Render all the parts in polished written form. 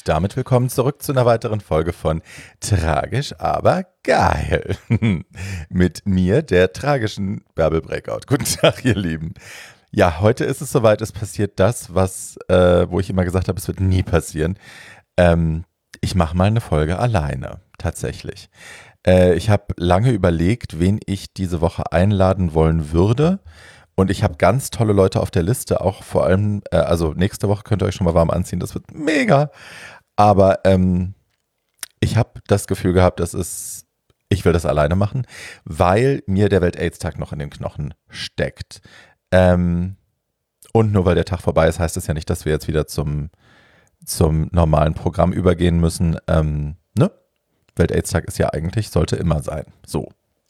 damit willkommen zurück zu einer weiteren Folge von Tragisch, aber geil. Mit mir, der tragischen Bärbel Breakout. Guten Tag, ihr Lieben. Ja, heute ist es soweit, es passiert das, wo ich immer gesagt habe, es wird nie passieren. Ich mache mal eine Folge alleine, tatsächlich. Ich habe lange überlegt, wen ich diese Woche einladen wollen würde. Und ich habe ganz tolle Leute auf der Liste, auch vor allem, also nächste Woche könnt ihr euch schon mal warm anziehen, das wird mega. Aber ich habe das Gefühl gehabt, ich will das alleine machen, weil mir der Welt-AIDS-Tag noch in den Knochen steckt. Und nur weil der Tag vorbei ist, heißt das ja nicht, dass wir jetzt wieder zum normalen Programm übergehen müssen. Ne? Welt-AIDS-Tag ist ja eigentlich, sollte immer sein. So.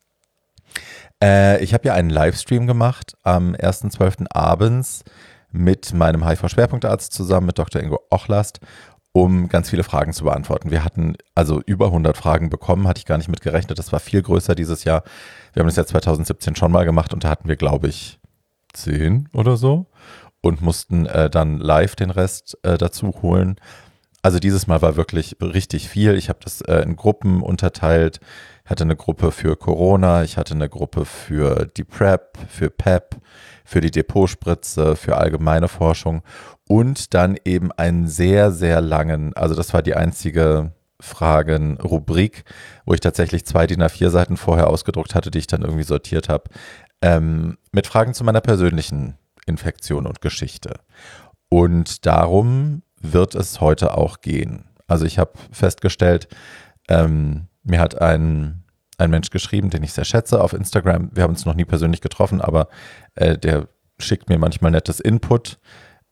Ich habe ja einen Livestream gemacht am 1.12. abends mit meinem HIV-Schwerpunktarzt zusammen, mit Dr. Ingo Ochlast, um ganz viele Fragen zu beantworten. Wir hatten also über 100 Fragen bekommen, hatte ich gar nicht mit gerechnet. Das war viel größer dieses Jahr. Wir haben das ja 2017 schon mal gemacht und da hatten wir, glaube ich, 10 oder so und mussten dann live den Rest dazu holen. Also dieses Mal war wirklich richtig viel. Ich habe das in Gruppen unterteilt. Ich hatte eine Gruppe für Corona, ich hatte eine Gruppe für die PrEP, für PEP, für die Depotspritze, für allgemeine Forschung und dann eben einen sehr, sehr langen, also das war die einzige Fragenrubrik, wo ich tatsächlich 2 DIN A4 Seiten vorher ausgedruckt hatte, die ich dann irgendwie sortiert habe, mit Fragen zu meiner persönlichen Infektion und Geschichte. Und darum wird es heute auch gehen. Also ich habe festgestellt, mir hat ein Mensch geschrieben, den ich sehr schätze auf Instagram. Wir haben uns noch nie persönlich getroffen, aber der schickt mir manchmal nettes Input.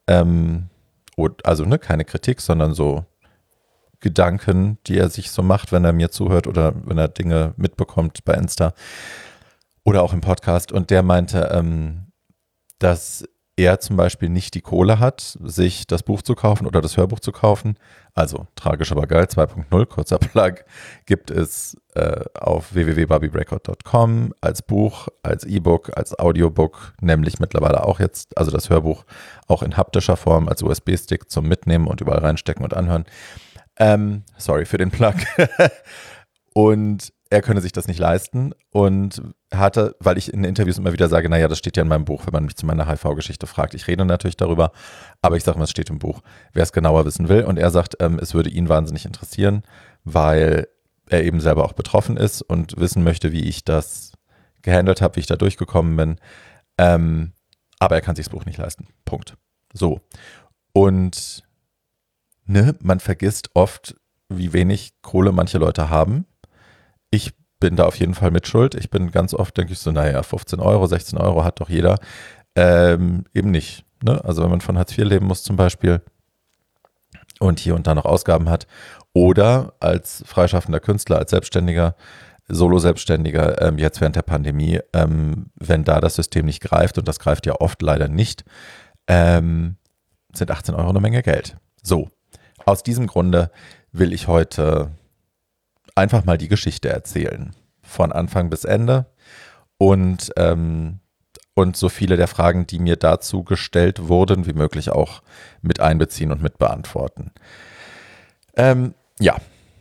Also keine Kritik, sondern so Gedanken, die er sich so macht, wenn er mir zuhört oder wenn er Dinge mitbekommt bei Insta oder auch im Podcast. Und der meinte, dass er zum Beispiel nicht die Kohle hat, sich das Buch zu kaufen oder das Hörbuch zu kaufen. Also Tragisch aber geil 2.0, kurzer Plug, gibt es auf www.barbiebreakout.com als Buch, als E-Book, als Audiobook, nämlich mittlerweile auch jetzt, also das Hörbuch auch in haptischer Form als USB-Stick zum Mitnehmen und überall reinstecken und anhören. Sorry für den Plug. Und er könne sich das nicht leisten und hatte, weil ich in Interviews immer wieder sage, naja, das steht ja in meinem Buch, wenn man mich zu meiner HIV-Geschichte fragt. Ich rede natürlich darüber, aber ich sage mal, es steht im Buch, wer es genauer wissen will. Und er sagt, es würde ihn wahnsinnig interessieren, weil er eben selber auch betroffen ist und wissen möchte, wie ich das gehandelt habe, wie ich da durchgekommen bin. Aber er kann sich das Buch nicht leisten. Punkt. So. Und man vergisst oft, wie wenig Kohle manche Leute haben. Ich bin da auf jeden Fall mit schuld. Ich bin ganz oft, denke ich so, naja, 15 Euro, 16 Euro hat doch jeder. Eben nicht. Ne? Also wenn man von Hartz IV leben muss zum Beispiel und hier und da noch Ausgaben hat oder als freischaffender Künstler, als Selbstständiger, Solo-Selbstständiger, jetzt während der Pandemie, wenn da das System nicht greift und das greift ja oft leider nicht, sind 18 Euro eine Menge Geld. So, aus diesem Grunde will ich heute einfach mal die Geschichte erzählen, von Anfang bis Ende und so viele der Fragen, die mir dazu gestellt wurden, wie möglich auch mit einbeziehen und mit beantworten. Ja.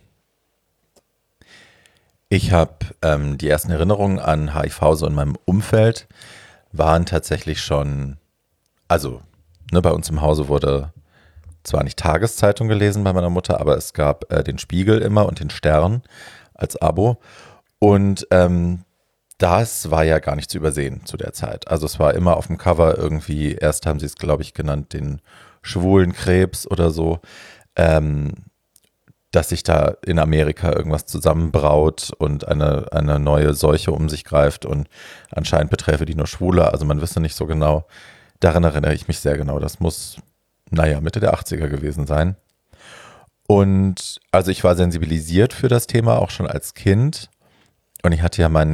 Ich habe die ersten Erinnerungen an HIV so in meinem Umfeld waren tatsächlich schon, also bei uns im Hause wurde zwar nicht Tageszeitung gelesen bei meiner Mutter, aber es gab den Spiegel immer und den Stern als Abo. Und das war ja gar nicht zu übersehen zu der Zeit. Also es war immer auf dem Cover irgendwie, erst haben sie es, glaube ich, genannt, den schwulen Krebs oder so, dass sich da in Amerika irgendwas zusammenbraut und eine neue Seuche um sich greift und anscheinend beträfe die nur Schwule. Also man wisse nicht so genau. Daran erinnere ich mich sehr genau. Das muss Mitte der 80er gewesen sein. Und also ich war sensibilisiert für das Thema auch schon als Kind. Und ich hatte ja mein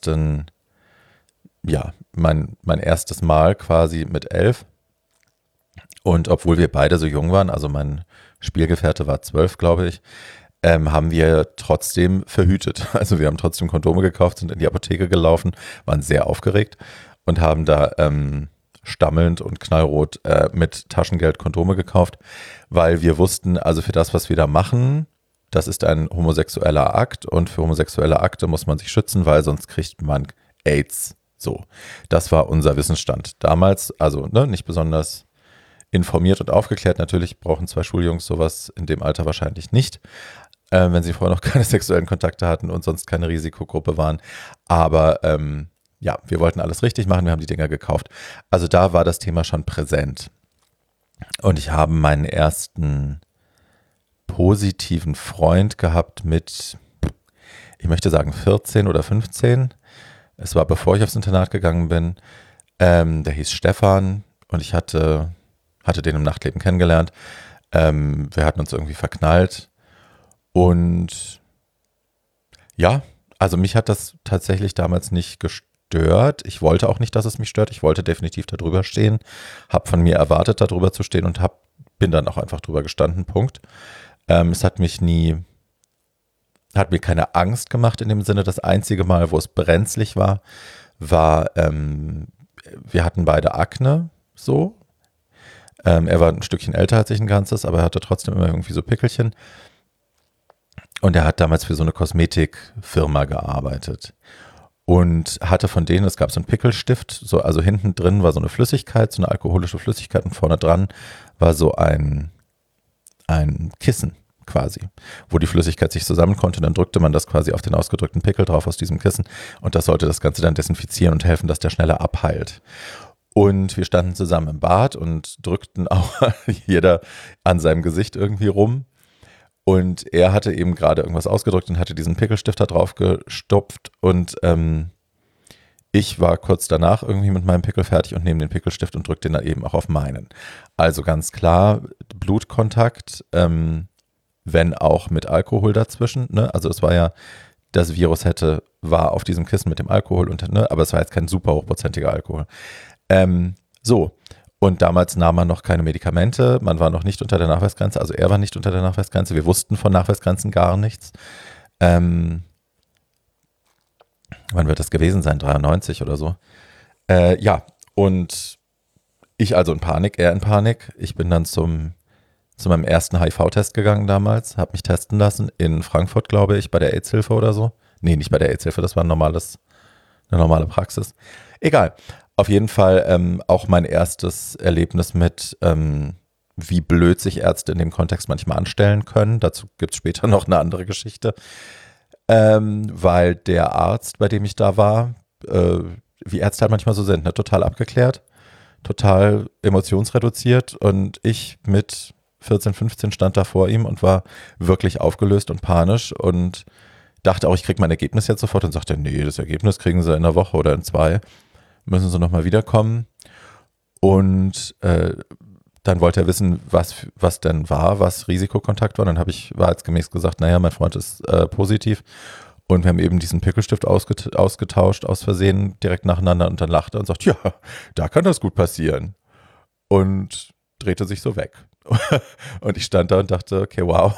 erstes Mal quasi mit 11. Und obwohl wir beide so jung waren, also mein Spielgefährte war 12, glaube ich, haben wir trotzdem verhütet. Also wir haben trotzdem Kondome gekauft, sind in die Apotheke gelaufen, waren sehr aufgeregt und haben da stammelnd und knallrot mit Taschengeld Kondome gekauft, weil wir wussten, also für das, was wir da machen, das ist ein homosexueller Akt und für homosexuelle Akte muss man sich schützen, weil sonst kriegt man AIDS. So, das war unser Wissensstand damals, also nicht besonders informiert und aufgeklärt. Natürlich brauchen 2 Schuljungs sowas in dem Alter wahrscheinlich nicht, wenn sie vorher noch keine sexuellen Kontakte hatten und sonst keine Risikogruppe waren. Aber ja, wir wollten alles richtig machen, wir haben die Dinger gekauft. Also da war das Thema schon präsent. Und ich habe meinen ersten positiven Freund gehabt mit, ich möchte sagen 14 oder 15. Es war bevor ich aufs Internat gegangen bin. Der hieß Stefan und ich hatte den im Nachtleben kennengelernt. Wir hatten uns irgendwie verknallt. Und ja, also mich hat das tatsächlich damals nicht gestört. Ich wollte auch nicht, dass es mich stört. Ich wollte definitiv da drüber stehen. Habe von mir erwartet, da drüber zu stehen und bin dann auch einfach drüber gestanden. Punkt. Es hat mir keine Angst gemacht in dem Sinne. Das einzige Mal, wo es brenzlig war, wir hatten beide Akne, so. Er war ein Stückchen älter als ich ein ganzes, aber er hatte trotzdem immer irgendwie so Pickelchen. Und er hat damals für so eine Kosmetikfirma gearbeitet. Und hatte von denen, es gab so einen Pickelstift, also hinten drin war so eine Flüssigkeit, so eine alkoholische Flüssigkeit und vorne dran war so ein Kissen quasi, wo die Flüssigkeit sich zusammen konnte. Dann drückte man das quasi auf den ausgedrückten Pickel drauf aus diesem Kissen und das sollte das Ganze dann desinfizieren und helfen, dass der schneller abheilt. Und wir standen zusammen im Bad und drückten auch jeder an seinem Gesicht irgendwie rum. Und er hatte eben gerade irgendwas ausgedrückt und hatte diesen Pickelstift da drauf gestopft und ich war kurz danach irgendwie mit meinem Pickel fertig und nehme den Pickelstift und drücke den dann eben auch auf meinen. Also ganz klar, Blutkontakt, wenn auch mit Alkohol dazwischen, ne? Also es war ja, das Virus war auf diesem Kissen mit dem Alkohol, aber es war jetzt kein super hochprozentiger Alkohol. So. Und damals nahm man noch keine Medikamente, man war noch nicht unter der Nachweisgrenze, also er war nicht unter der Nachweisgrenze, wir wussten von Nachweisgrenzen gar nichts. Wann wird das gewesen sein? 93 oder so. Ja, und ich also in Panik, er in Panik. Ich bin dann zu meinem ersten HIV-Test gegangen damals, habe mich testen lassen in Frankfurt, glaube ich, bei der AIDS-Hilfe oder so. Nee, nicht bei der AIDS-Hilfe, das war eine normale Praxis. Egal. Auf jeden Fall auch mein erstes Erlebnis mit, wie blöd sich Ärzte in dem Kontext manchmal anstellen können. Dazu gibt es später noch eine andere Geschichte. Weil der Arzt, bei dem ich da war, wie Ärzte halt manchmal so sind, ne, total abgeklärt, total emotionsreduziert und ich mit 14, 15 stand da vor ihm und war wirklich aufgelöst und panisch und dachte auch, ich kriege mein Ergebnis jetzt sofort und sagte, nee, das Ergebnis kriegen Sie in einer Woche oder in 2. Müssen Sie nochmal wiederkommen. Und dann wollte er wissen, was denn war, was Risikokontakt war. Dann habe ich wahrheitsgemäß gesagt, naja, mein Freund ist positiv. Und wir haben eben diesen Pickelstift ausgetauscht, aus Versehen, direkt nacheinander. Und dann lachte er und sagt, ja, da kann das gut passieren. Und drehte sich so weg. Und ich stand da und dachte, okay, wow.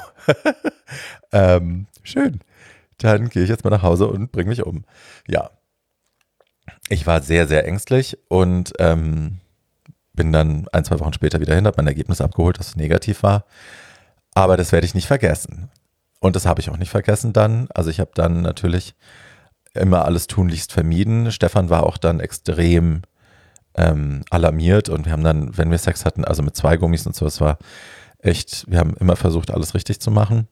Schön. Dann gehe ich jetzt mal nach Hause und bringe mich um. Ja. Ich war sehr, sehr ängstlich und bin dann 1, 2 Wochen später wieder hin, habe mein Ergebnis abgeholt, dass es negativ war. Aber das werde ich nicht vergessen. Und das habe ich auch nicht vergessen dann. Also ich habe dann natürlich immer alles tunlichst vermieden. Stefan war auch dann extrem alarmiert und wir haben dann, wenn wir Sex hatten, also mit 2 Gummis und so, es war echt, wir haben immer versucht, alles richtig zu machen.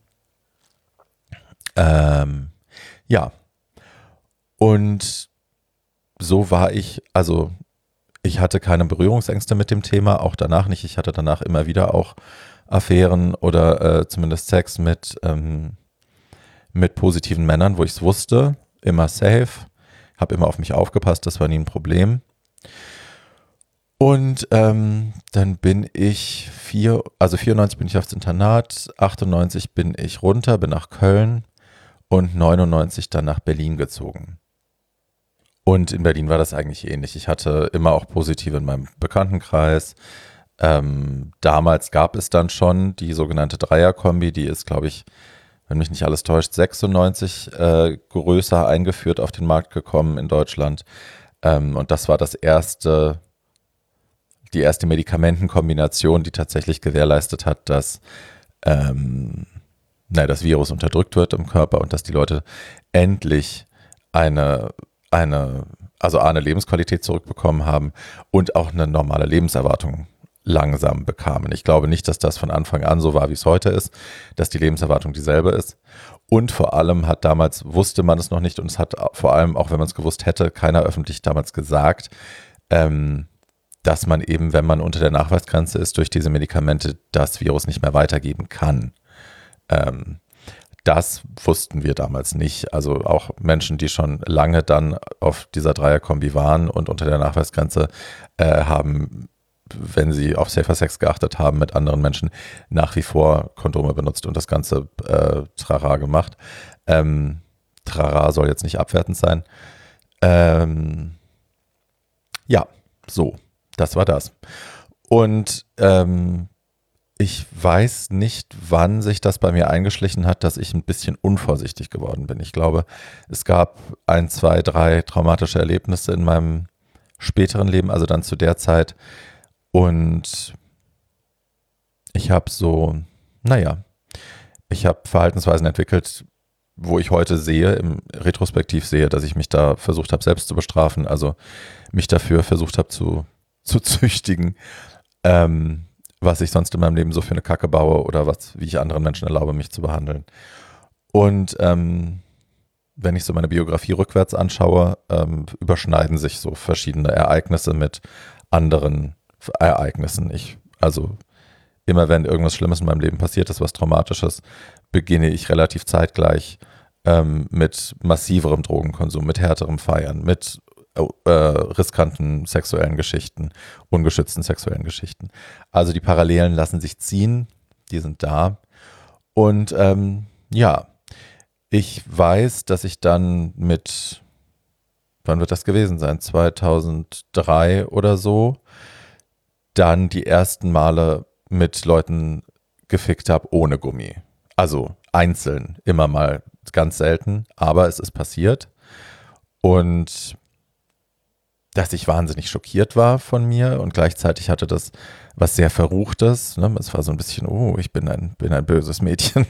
Ja. Und so war ich, also ich hatte keine Berührungsängste mit dem Thema, auch danach nicht. Ich hatte danach immer wieder auch Affären oder zumindest Sex mit positiven Männern, wo ich es wusste, immer safe, habe immer auf mich aufgepasst, das war nie ein Problem. Und dann bin ich 94 bin ich aufs Internat, 98 bin ich runter, bin nach Köln und 99 dann nach Berlin gezogen. Und in Berlin war das eigentlich ähnlich. Ich hatte immer auch Positive in meinem Bekanntenkreis. Damals gab es dann schon die sogenannte Dreierkombi, die ist, glaube ich, wenn mich nicht alles täuscht, 96 größer eingeführt auf den Markt gekommen in Deutschland. Und das war das erste die erste Medikamentenkombination, die tatsächlich gewährleistet hat, dass das Virus unterdrückt wird im Körper und dass die Leute endlich eine Lebensqualität zurückbekommen haben und auch eine normale Lebenserwartung langsam bekamen. Ich glaube nicht, dass das von Anfang an so war, wie es heute ist, dass die Lebenserwartung dieselbe ist. Und vor allem wusste man es noch nicht und es hat vor allem, auch wenn man es gewusst hätte, keiner öffentlich damals gesagt, dass man eben, wenn man unter der Nachweisgrenze ist, durch diese Medikamente das Virus nicht mehr weitergeben kann. Das wussten wir damals nicht. Also auch Menschen, die schon lange dann auf dieser Dreierkombi waren und unter der Nachweisgrenze haben, wenn sie auf Safer Sex geachtet haben, mit anderen Menschen nach wie vor Kondome benutzt und das ganze Trara gemacht. Trara soll jetzt nicht abwertend sein. Das war das. Und ich weiß nicht, wann sich das bei mir eingeschlichen hat, dass ich ein bisschen unvorsichtig geworden bin. Ich glaube, es gab 1, 2, 3 traumatische Erlebnisse in meinem späteren Leben, also dann zu der Zeit. Und ich habe Verhaltensweisen entwickelt, wo ich heute retrospektiv sehe, dass ich mich da versucht habe, selbst zu bestrafen, also mich dafür versucht habe zu züchtigen, was ich sonst in meinem Leben so für eine Kacke baue oder wie ich anderen Menschen erlaube, mich zu behandeln. Und wenn ich so meine Biografie rückwärts anschaue, überschneiden sich so verschiedene Ereignisse mit anderen Ereignissen. Immer wenn irgendwas Schlimmes in meinem Leben passiert ist, was Traumatisches, beginne ich relativ zeitgleich mit massiverem Drogenkonsum, mit härterem Feiern, mit riskanten sexuellen Geschichten, ungeschützten sexuellen Geschichten. Also die Parallelen lassen sich ziehen, die sind da. Und ich weiß, dass ich dann wann wird das gewesen sein? 2003 oder so, dann die ersten Male mit Leuten gefickt habe ohne Gummi. Also einzeln, immer mal, ganz selten, aber es ist passiert. Und dass ich wahnsinnig schockiert war von mir und gleichzeitig hatte das was sehr Verruchtes. Ne? Es war so ein bisschen, ich bin ein böses Mädchen.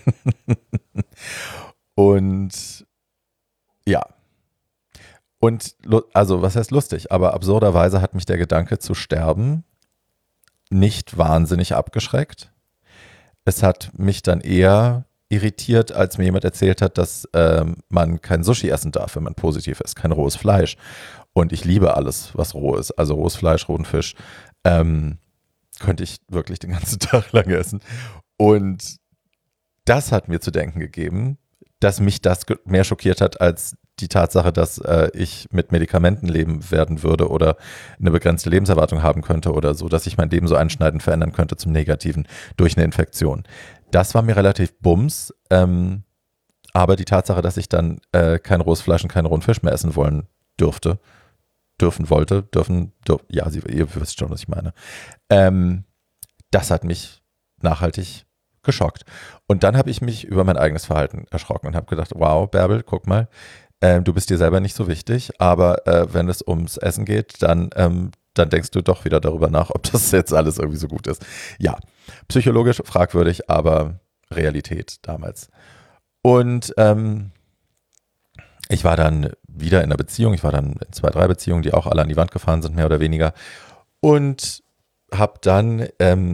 Und ja. Und also, was heißt lustig? Aber absurderweise hat mich der Gedanke zu sterben nicht wahnsinnig abgeschreckt. Es hat mich dann eher irritiert, als mir jemand erzählt hat, dass man kein Sushi essen darf, wenn man positiv ist, kein rohes Fleisch. Und ich liebe alles, was roh ist. Also rohes Fleisch, rohen Fisch. Könnte ich wirklich den ganzen Tag lang essen. Und das hat mir zu denken gegeben, dass mich das mehr schockiert hat als die Tatsache, dass ich mit Medikamenten leben werden würde oder eine begrenzte Lebenserwartung haben könnte oder so, dass ich mein Leben so einschneidend verändern könnte zum Negativen durch eine Infektion. Das war mir relativ bums, aber die Tatsache, dass ich dann kein rohes Fleisch und keinen rohen Fisch mehr essen ihr wisst schon, was ich meine. Das hat mich nachhaltig geschockt. Und dann habe ich mich über mein eigenes Verhalten erschrocken und habe gedacht, wow, Bärbel, guck mal, du bist dir selber nicht so wichtig, aber wenn es ums Essen geht, dann denkst du doch wieder darüber nach, ob das jetzt alles irgendwie so gut ist. Ja, psychologisch fragwürdig, aber Realität damals. Und ich war dann wieder in einer Beziehung, ich war dann in 2, 3 Beziehungen, die auch alle an die Wand gefahren sind, mehr oder weniger. Und habe dann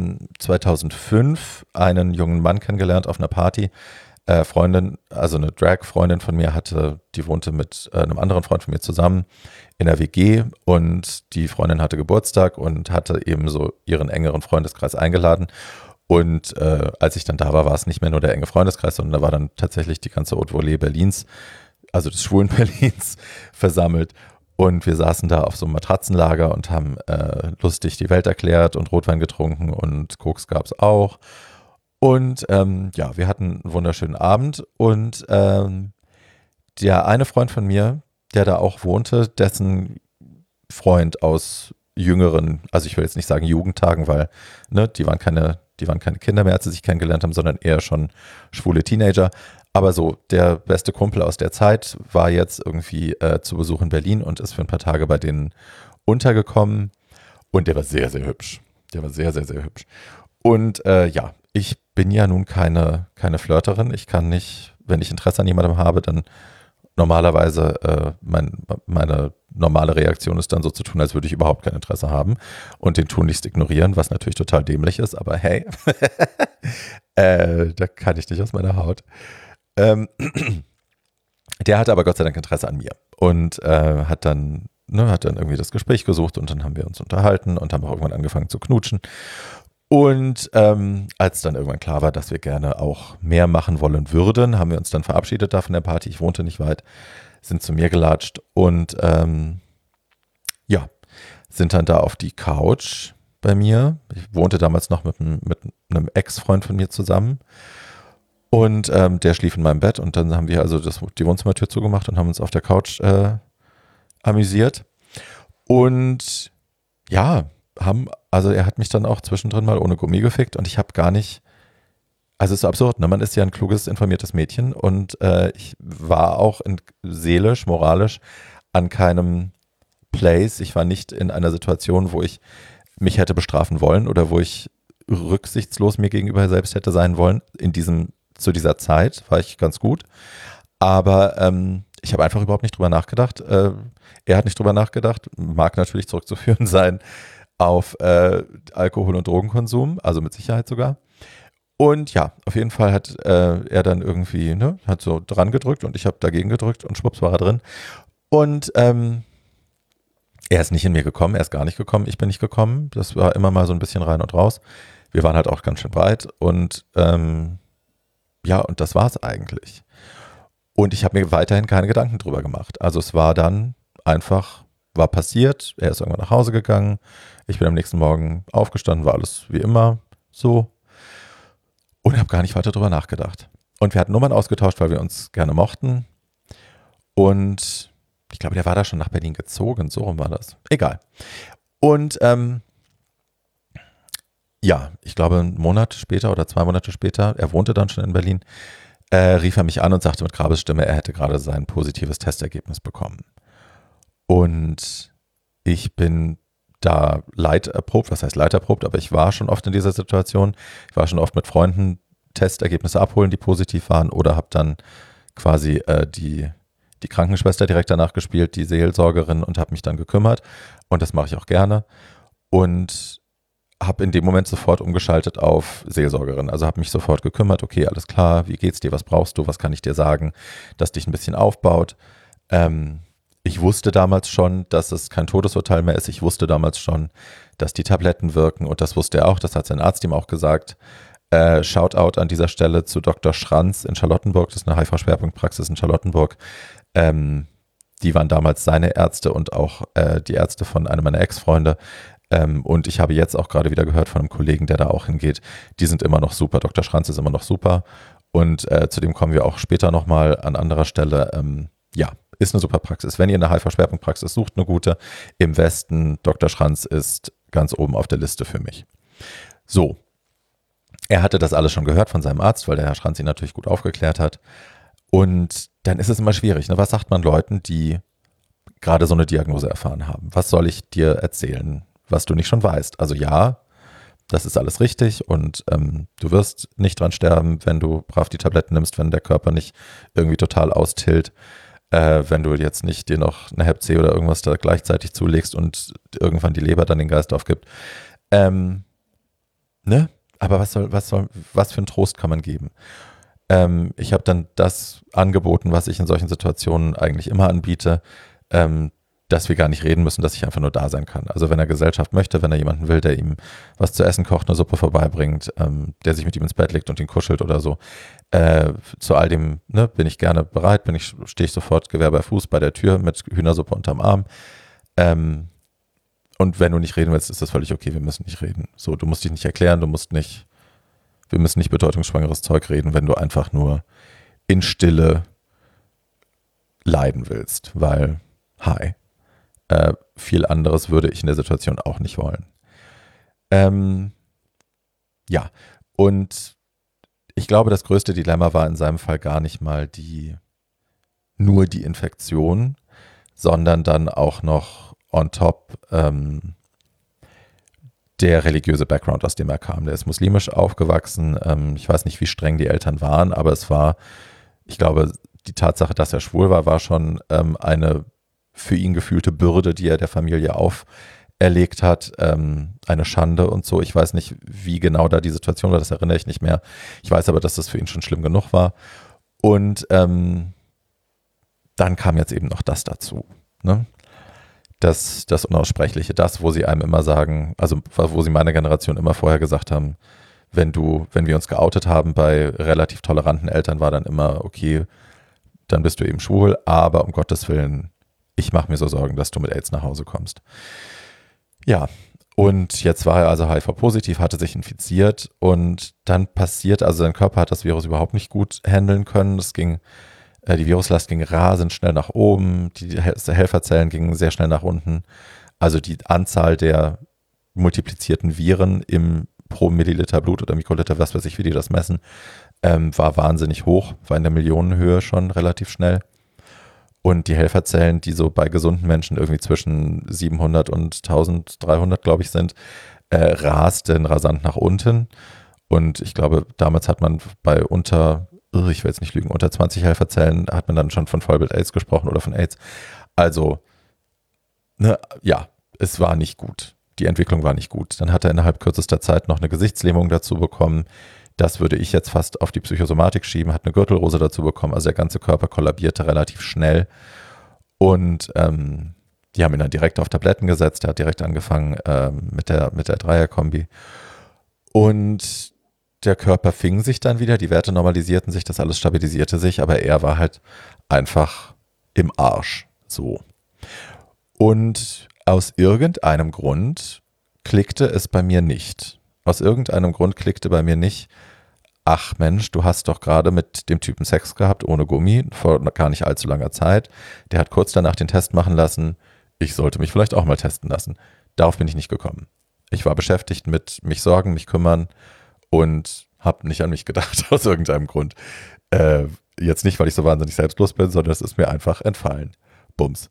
2005 einen jungen Mann kennengelernt auf einer Party. Freundin, also eine Drag-Freundin von mir die wohnte mit einem anderen Freund von mir zusammen in der WG und die Freundin hatte Geburtstag und hatte eben so ihren engeren Freundeskreis eingeladen. Und als ich dann da war, war es nicht mehr nur der enge Freundeskreis, sondern da war dann tatsächlich die ganze Haute Volée Berlins, also des schwulen Berlins, versammelt. Und wir saßen da auf so einem Matratzenlager und haben lustig die Welt erklärt und Rotwein getrunken und Koks gab es auch. Und wir hatten einen wunderschönen Abend. Und der eine Freund von mir, der da auch wohnte, dessen Freund aus jüngeren, also ich will jetzt nicht sagen Jugendtagen, weil die waren keine Kinder mehr, als sie sich kennengelernt haben, sondern eher schon schwule Teenager. Aber so, der beste Kumpel aus der Zeit war jetzt irgendwie zu Besuch in Berlin und ist für ein paar Tage bei denen untergekommen. Und der war sehr, sehr hübsch. Der war sehr, sehr, sehr hübsch. Und ja, ich bin ja nun keine Flirterin. Ich kann nicht, wenn ich Interesse an jemandem habe, dann normalerweise meine normale Reaktion ist dann so zu tun, als würde ich überhaupt kein Interesse haben und den tunlichst ignorieren, was natürlich total dämlich ist, aber hey, da kann ich nicht aus meiner Haut. Ähm, Der hatte aber Gott sei Dank Interesse an mir und hat dann irgendwie das Gespräch gesucht und dann haben wir uns unterhalten und haben auch irgendwann angefangen zu knutschen. Und als dann irgendwann klar war, dass wir gerne auch mehr machen wollen würden, haben wir uns dann verabschiedet da von der Party. Ich wohnte nicht weit, sind zu mir gelatscht und ja, sind dann da auf die Couch bei mir. Ich wohnte damals noch mit einem Ex-Freund von mir zusammen. Und der schlief in meinem Bett und dann haben wir also die Wohnzimmertür zugemacht und haben uns auf der Couch amüsiert. Und ja, also er hat mich dann auch zwischendrin mal ohne Gummi gefickt und ich habe gar nicht, also es ist so absurd, ne? Man ist ja ein kluges, informiertes Mädchen und ich war auch seelisch, moralisch an keinem Place. Ich war nicht in einer Situation, wo ich mich hätte bestrafen wollen oder wo ich rücksichtslos mir gegenüber selbst hätte sein wollen. Zu dieser Zeit war ich ganz gut, aber ich habe einfach überhaupt nicht drüber nachgedacht. Er hat nicht drüber nachgedacht, mag natürlich zurückzuführen sein auf Alkohol- und Drogenkonsum, also mit Sicherheit sogar. Und ja, auf jeden Fall hat er dann irgendwie, hat so dran gedrückt und ich habe dagegen gedrückt und schwupps war er drin. Und er ist nicht in mir gekommen, er ist gar nicht gekommen, ich bin nicht gekommen. Das war immer mal so ein bisschen rein und raus. Wir waren halt auch ganz schön breit und ja, und das war es eigentlich. Und ich habe mir weiterhin keine Gedanken drüber gemacht. Also es war dann einfach, war passiert, er ist irgendwann nach Hause gegangen, ich bin am nächsten Morgen aufgestanden, war alles wie immer so und habe gar nicht weiter drüber nachgedacht. Und wir hatten Nummern ausgetauscht, weil wir uns gerne mochten und ich glaube, der war da schon nach Berlin gezogen, so rum war das. Egal. Und ja, ich glaube, einen Monat später oder 2 Monate später, er wohnte dann schon in Berlin, rief er mich an und sagte mit Grabesstimme, er hätte gerade sein positives Testergebnis bekommen. Und ich bin da leiterprobt, was heißt leiterprobt, aber ich war schon oft in dieser Situation. Ich war schon oft mit Freunden Testergebnisse abholen, die positiv waren oder habe dann quasi die Krankenschwester direkt danach gespielt, die Seelsorgerin und habe mich dann gekümmert. Und das mache ich auch gerne. Und habe in dem Moment sofort umgeschaltet auf Seelsorgerin. Also habe mich sofort gekümmert, okay, alles klar, wie geht's dir, was brauchst du, was kann ich dir sagen, das dich ein bisschen aufbaut. Ich wusste damals schon, dass es kein Todesurteil mehr ist. Ich wusste damals schon, dass die Tabletten wirken und das wusste er auch, das hat sein Arzt ihm auch gesagt. Shoutout an dieser Stelle zu Dr. Schranz in Charlottenburg, das ist eine HIV-Schwerpunktpraxis in Charlottenburg. Die waren damals seine Ärzte und auch die Ärzte von einem meiner Ex-Freunde. Und ich habe jetzt auch gerade wieder gehört von einem Kollegen, der da auch hingeht. Die sind immer noch super. Dr. Schranz ist immer noch super. Und zu dem kommen wir auch später nochmal an anderer Stelle. Ja, ist eine super Praxis. Wenn ihr eine HIV-Schwerpunktpraxis sucht, eine gute, im Westen, Dr. Schranz ist ganz oben auf der Liste für mich. So, er hatte das alles schon gehört von seinem Arzt, weil der Herr Schranz ihn natürlich gut aufgeklärt hat. Und dann ist es immer schwierig. Ne? Was sagt man Leuten, die gerade so eine Diagnose erfahren haben? Was soll ich dir erzählen, was du nicht schon weißt? Also ja, das ist alles richtig und du wirst nicht dran sterben, wenn du brav die Tabletten nimmst, wenn der Körper nicht irgendwie total austillt, wenn du jetzt nicht dir noch eine Hep C oder irgendwas da gleichzeitig zulegst und irgendwann die Leber dann den Geist aufgibt. Ne? Aber was für einen Trost kann man geben? Ich habe dann das angeboten, was ich in solchen Situationen eigentlich immer anbiete, dass wir gar nicht reden müssen, dass ich einfach nur da sein kann. Also wenn er Gesellschaft möchte, wenn er jemanden will, der ihm was zu essen kocht, eine Suppe vorbeibringt, der sich mit ihm ins Bett legt und ihn kuschelt oder so, zu all dem bin ich gerne bereit, stehe ich sofort Gewehr bei Fuß bei der Tür mit Hühnersuppe unterm Arm. Und wenn du nicht reden willst, ist das völlig okay, wir müssen nicht reden. So, du musst dich nicht erklären, wir müssen nicht bedeutungsschwangeres Zeug reden, wenn du einfach nur in Stille leiden willst, weil, viel anderes würde ich in der Situation auch nicht wollen. Ja, und ich glaube, das größte Dilemma war in seinem Fall gar nicht mal nur die Infektion, sondern dann auch noch on top der religiöse Background, aus dem er kam. Der ist muslimisch aufgewachsen. Ich weiß nicht, wie streng die Eltern waren, aber es war, ich glaube, die Tatsache, dass er schwul war, war schon eine für ihn gefühlte Bürde, die er der Familie auferlegt hat. Eine Schande und so. Ich weiß nicht, wie genau da die Situation war, das erinnere ich nicht mehr. Ich weiß aber, dass das für ihn schon schlimm genug war. Und dann kam jetzt eben noch das dazu. Ne? Das Unaussprechliche, das, wo sie einem immer sagen, also wo sie meiner Generation immer vorher gesagt haben, wenn wir uns geoutet haben bei relativ toleranten Eltern, war dann immer, okay, dann bist du eben schwul, aber um Gottes Willen, ich mache mir so Sorgen, dass du mit AIDS nach Hause kommst. Ja, und jetzt war er also HIV-positiv, hatte sich infiziert und dann passiert, also sein Körper hat das Virus überhaupt nicht gut handeln können. Die Viruslast ging rasend schnell nach oben, die Helferzellen gingen sehr schnell nach unten. Also die Anzahl der multiplizierten Viren pro Milliliter Blut oder Mikroliter, was weiß ich, wie die das messen, war wahnsinnig hoch, war in der Millionenhöhe schon relativ schnell. Und die Helferzellen, die so bei gesunden Menschen irgendwie zwischen 700 und 1300, glaube ich, sind, rasten rasant nach unten. Und ich glaube, damals hat man bei ich will jetzt nicht lügen, unter 20 Helferzellen hat man dann schon von Vollbild-AIDS gesprochen oder von AIDS. Also, ne, ja, es war nicht gut. Die Entwicklung war nicht gut. Dann hat er innerhalb kürzester Zeit noch eine Gesichtslähmung dazu bekommen. Das würde ich jetzt fast auf die Psychosomatik schieben, hat eine Gürtelrose dazu bekommen. Also der ganze Körper kollabierte relativ schnell. Und die haben ihn dann direkt auf Tabletten gesetzt. Er hat direkt angefangen mit der Dreierkombi. Und der Körper fing sich dann wieder, die Werte normalisierten sich, das alles stabilisierte sich, aber er war halt einfach im Arsch. So. Und aus irgendeinem Grund klickte es bei mir nicht. Aus irgendeinem Grund klickte bei mir nicht, ach Mensch, du hast doch gerade mit dem Typen Sex gehabt, ohne Gummi, vor gar nicht allzu langer Zeit. Der hat kurz danach den Test machen lassen. Ich sollte mich vielleicht auch mal testen lassen. Darauf bin ich nicht gekommen. Ich war beschäftigt mit mich sorgen, mich kümmern und habe nicht an mich gedacht, aus irgendeinem Grund. Jetzt nicht, weil ich so wahnsinnig selbstlos bin, sondern es ist mir einfach entfallen. Bums.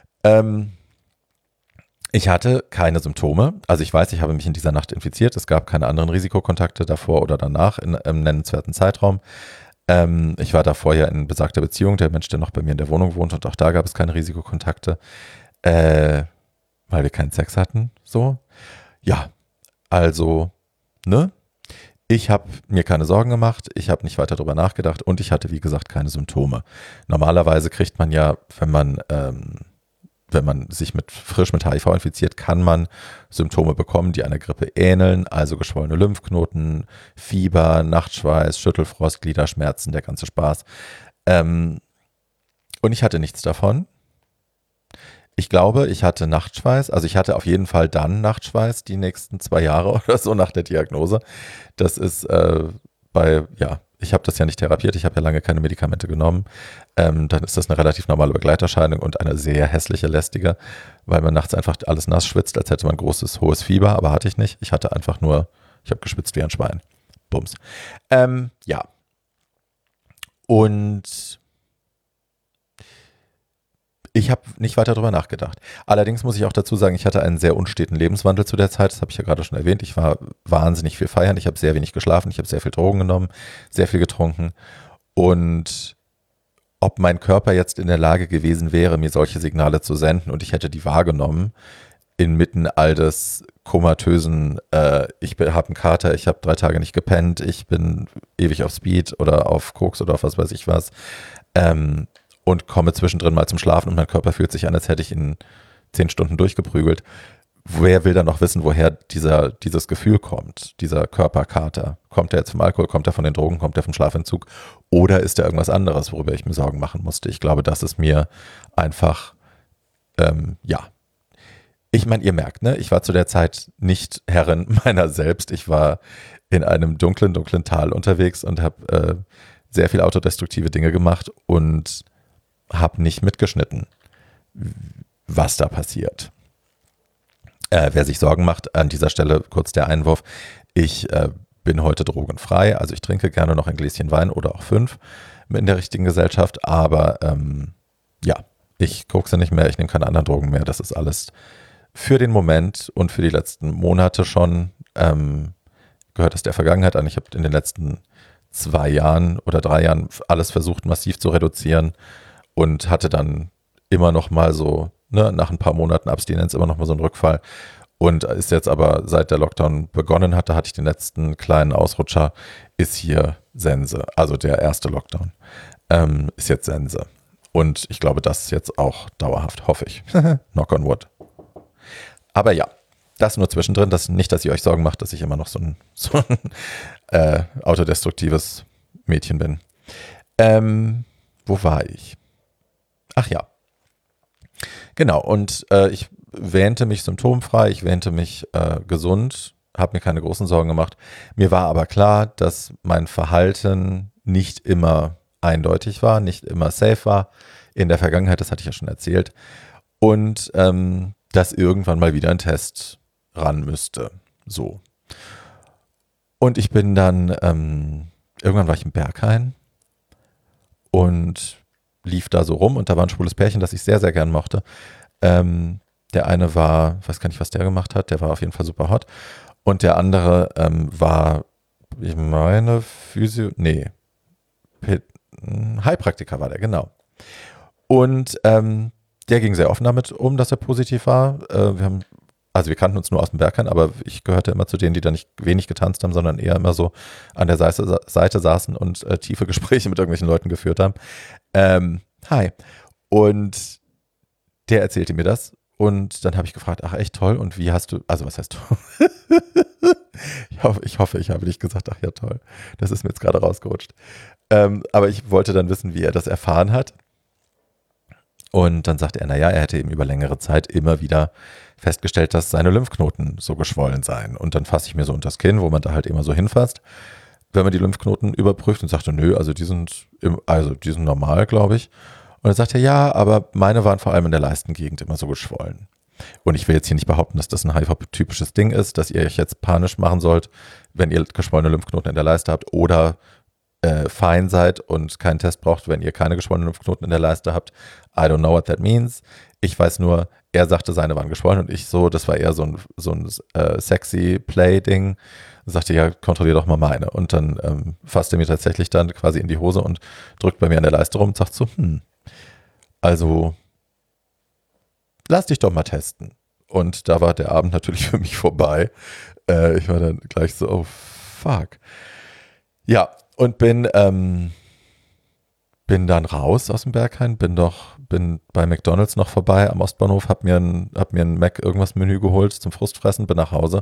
Ich hatte keine Symptome. Also ich weiß, ich habe mich in dieser Nacht infiziert. Es gab keine anderen Risikokontakte davor oder danach im nennenswerten Zeitraum. Ich war davor ja in besagter Beziehung, der Mensch, der noch bei mir in der Wohnung wohnt, und auch da gab es keine Risikokontakte, weil wir keinen Sex hatten. So. Ja, also, ne? Ich habe mir keine Sorgen gemacht, ich habe nicht weiter darüber nachgedacht und ich hatte, wie gesagt, keine Symptome. Normalerweise kriegt man ja, wenn man sich frisch mit HIV infiziert, kann man Symptome bekommen, die einer Grippe ähneln, also geschwollene Lymphknoten, Fieber, Nachtschweiß, Schüttelfrost, Gliederschmerzen, der ganze Spaß. Und ich hatte nichts davon. Ich glaube, ich hatte Nachtschweiß, also ich hatte auf jeden Fall dann Nachtschweiß die nächsten 2 Jahre oder so nach der Diagnose. Das ist ich habe das ja nicht therapiert, ich habe ja lange keine Medikamente genommen. Dann ist das eine relativ normale Begleiterscheinung und eine sehr hässliche, lästige, weil man nachts einfach alles nass schwitzt, als hätte man großes, hohes Fieber, aber hatte ich nicht. Ich hatte einfach nur, ich habe geschwitzt wie ein Schwein. Bums. Ja. Und ich habe nicht weiter darüber nachgedacht. Allerdings muss ich auch dazu sagen, ich hatte einen sehr unsteten Lebenswandel zu der Zeit. Das habe ich ja gerade schon erwähnt. Ich war wahnsinnig viel feiern. Ich habe sehr wenig geschlafen. Ich habe sehr viel Drogen genommen, sehr viel getrunken. Und ob mein Körper jetzt in der Lage gewesen wäre, mir solche Signale zu senden und ich hätte die wahrgenommen, inmitten all des komatösen, ich habe einen Kater, ich habe 3 Tage nicht gepennt, ich bin ewig auf Speed oder auf Koks oder auf was weiß ich was, und komme zwischendrin mal zum Schlafen und mein Körper fühlt sich an, als hätte ich ihn 10 Stunden durchgeprügelt. Wer will dann noch wissen, woher dieses Gefühl kommt, dieser Körperkater? Kommt er jetzt vom Alkohol, kommt er von den Drogen, kommt er vom Schlafentzug oder ist er irgendwas anderes, worüber ich mir Sorgen machen musste? Ich glaube, das ist mir einfach, Ich meine, ihr merkt, ne, ich war zu der Zeit nicht Herrin meiner selbst. Ich war in einem dunklen Tal unterwegs und habe sehr viel autodestruktive Dinge gemacht und habe nicht mitgeschnitten, was da passiert. Wer sich Sorgen macht, an dieser Stelle kurz der Einwurf. Ich bin heute drogenfrei, also ich trinke gerne noch ein Gläschen Wein oder auch 5 in der richtigen Gesellschaft, aber ich kokse nicht mehr, ich nehme keine anderen Drogen mehr, das ist alles für den Moment und für die letzten Monate schon, gehört es der Vergangenheit an. Ich habe in den letzten 2 Jahren oder 3 Jahren alles versucht, massiv zu reduzieren und hatte dann immer noch mal so, ne, nach ein paar Monaten Abstinenz immer noch mal so einen Rückfall. Und ist jetzt aber, seit der Lockdown begonnen hat, da hatte ich den letzten kleinen Ausrutscher, ist hier Sense. Also der erste Lockdown ist jetzt Sense. Und ich glaube, das ist jetzt auch dauerhaft, hoffe ich. Knock on wood. Aber ja, das nur zwischendrin. Das nicht, dass ihr euch Sorgen macht, dass ich immer noch so ein autodestruktives Mädchen bin. Wo war ich? Ach ja. Genau, und ich wähnte mich symptomfrei, ich wähnte mich gesund, habe mir keine großen Sorgen gemacht. Mir war aber klar, dass mein Verhalten nicht immer eindeutig war, nicht immer safe war. In der Vergangenheit, das hatte ich ja schon erzählt. Und dass irgendwann mal wieder ein Test ran müsste. So. Und ich bin dann, irgendwann war ich im Berghain und lief da so rum und da war ein schwules Pärchen, das ich sehr, sehr gern mochte. Der eine war, weiß gar nicht, was der gemacht hat, der war auf jeden Fall super hot. Und der andere war, ich meine, Heilpraktiker war der, genau. Und der ging sehr offen damit um, dass er positiv war. Wir kannten uns nur aus dem Berghain, aber ich gehörte immer zu denen, die da nicht wenig getanzt haben, sondern eher immer so an der Seite saßen und tiefe Gespräche mit irgendwelchen Leuten geführt haben. Hi. Und der erzählte mir das. Und dann habe ich gefragt, ach echt toll, und wie hast du, also was heißt toll? Ich hoffe, ich habe nicht gesagt, ach ja toll, das ist mir jetzt gerade rausgerutscht. Aber ich wollte dann wissen, wie er das erfahren hat. Und dann sagte er, naja, er hätte eben über längere Zeit immer wieder festgestellt, dass seine Lymphknoten so geschwollen seien. Und dann fasse ich mir so unter das Kinn, wo man da halt immer so hinfasst, wenn man die Lymphknoten überprüft, und sagte, nö, also die sind normal, glaube ich. Und dann sagte er, ja, aber meine waren vor allem in der Leistengegend immer so geschwollen. Und ich will jetzt hier nicht behaupten, dass das ein HIV-typisches Ding ist, dass ihr euch jetzt panisch machen sollt, wenn ihr geschwollene Lymphknoten in der Leiste habt oder fein seid und keinen Test braucht, wenn ihr keine geschwollenen Lymphknoten in der Leiste habt. I don't know what that means. Ich weiß nur, er sagte, seine waren geschwollen und ich so, das war eher so ein sexy Play-Ding. Sagte, ja, kontrollier doch mal meine. Und dann fasst er mir tatsächlich dann quasi in die Hose und drückt bei mir an der Leiste rum und sagt so, also lass dich doch mal testen. Und da war der Abend natürlich für mich vorbei. Ich war dann gleich so, oh fuck. Ja, und bin dann raus aus dem Berghain, bin bei McDonald's noch vorbei am Ostbahnhof, hab mir ein Mac irgendwas Menü geholt zum Frustfressen, bin nach Hause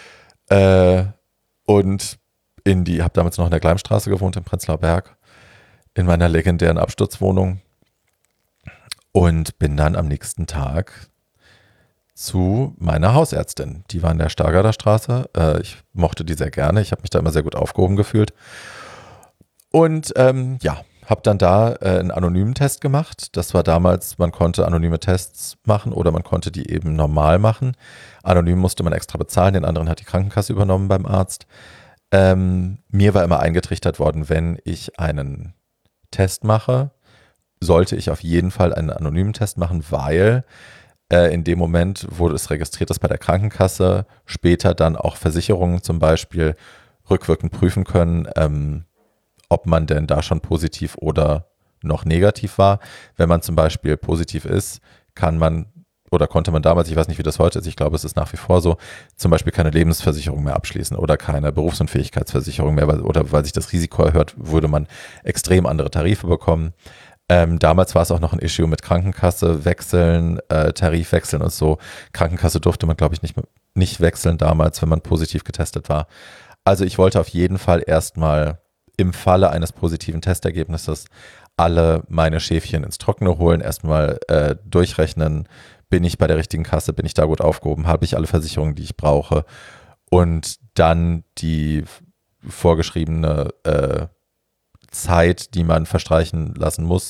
und hab damals noch in der Gleimstraße gewohnt, im Prenzlauer Berg, in meiner legendären Absturzwohnung und bin dann am nächsten Tag zu meiner Hausärztin. Die war in der Stargarder Straße. Ich mochte die sehr gerne. Ich habe mich da immer sehr gut aufgehoben gefühlt. Und habe dann da einen anonymen Test gemacht. Das war damals, man konnte anonyme Tests machen oder man konnte die eben normal machen. Anonym musste man extra bezahlen, den anderen hat die Krankenkasse übernommen beim Arzt. Mir war immer eingetrichtert worden, wenn ich einen Test mache, sollte ich auf jeden Fall einen anonymen Test machen, weil in dem Moment, wo es registriert ist bei der Krankenkasse, später dann auch Versicherungen zum Beispiel rückwirkend prüfen können, ob man denn da schon positiv oder noch negativ war. Wenn man zum Beispiel positiv ist, konnte man damals, ich weiß nicht, wie das heute ist, ich glaube, es ist nach wie vor so, zum Beispiel keine Lebensversicherung mehr abschließen oder keine Berufsunfähigkeitsversicherung mehr, weil sich das Risiko erhöht, würde man extrem andere Tarife bekommen. Damals war es auch noch ein Issue mit Krankenkasse wechseln, Tarifwechseln und so. Krankenkasse durfte man, glaube ich, nicht wechseln damals, wenn man positiv getestet war. Also ich wollte auf jeden Fall erstmal im Falle eines positiven Testergebnisses alle meine Schäfchen ins Trockene holen, erstmal durchrechnen, bin ich bei der richtigen Kasse, bin ich da gut aufgehoben, habe ich alle Versicherungen, die ich brauche und dann die vorgeschriebene Zeit, die man verstreichen lassen muss,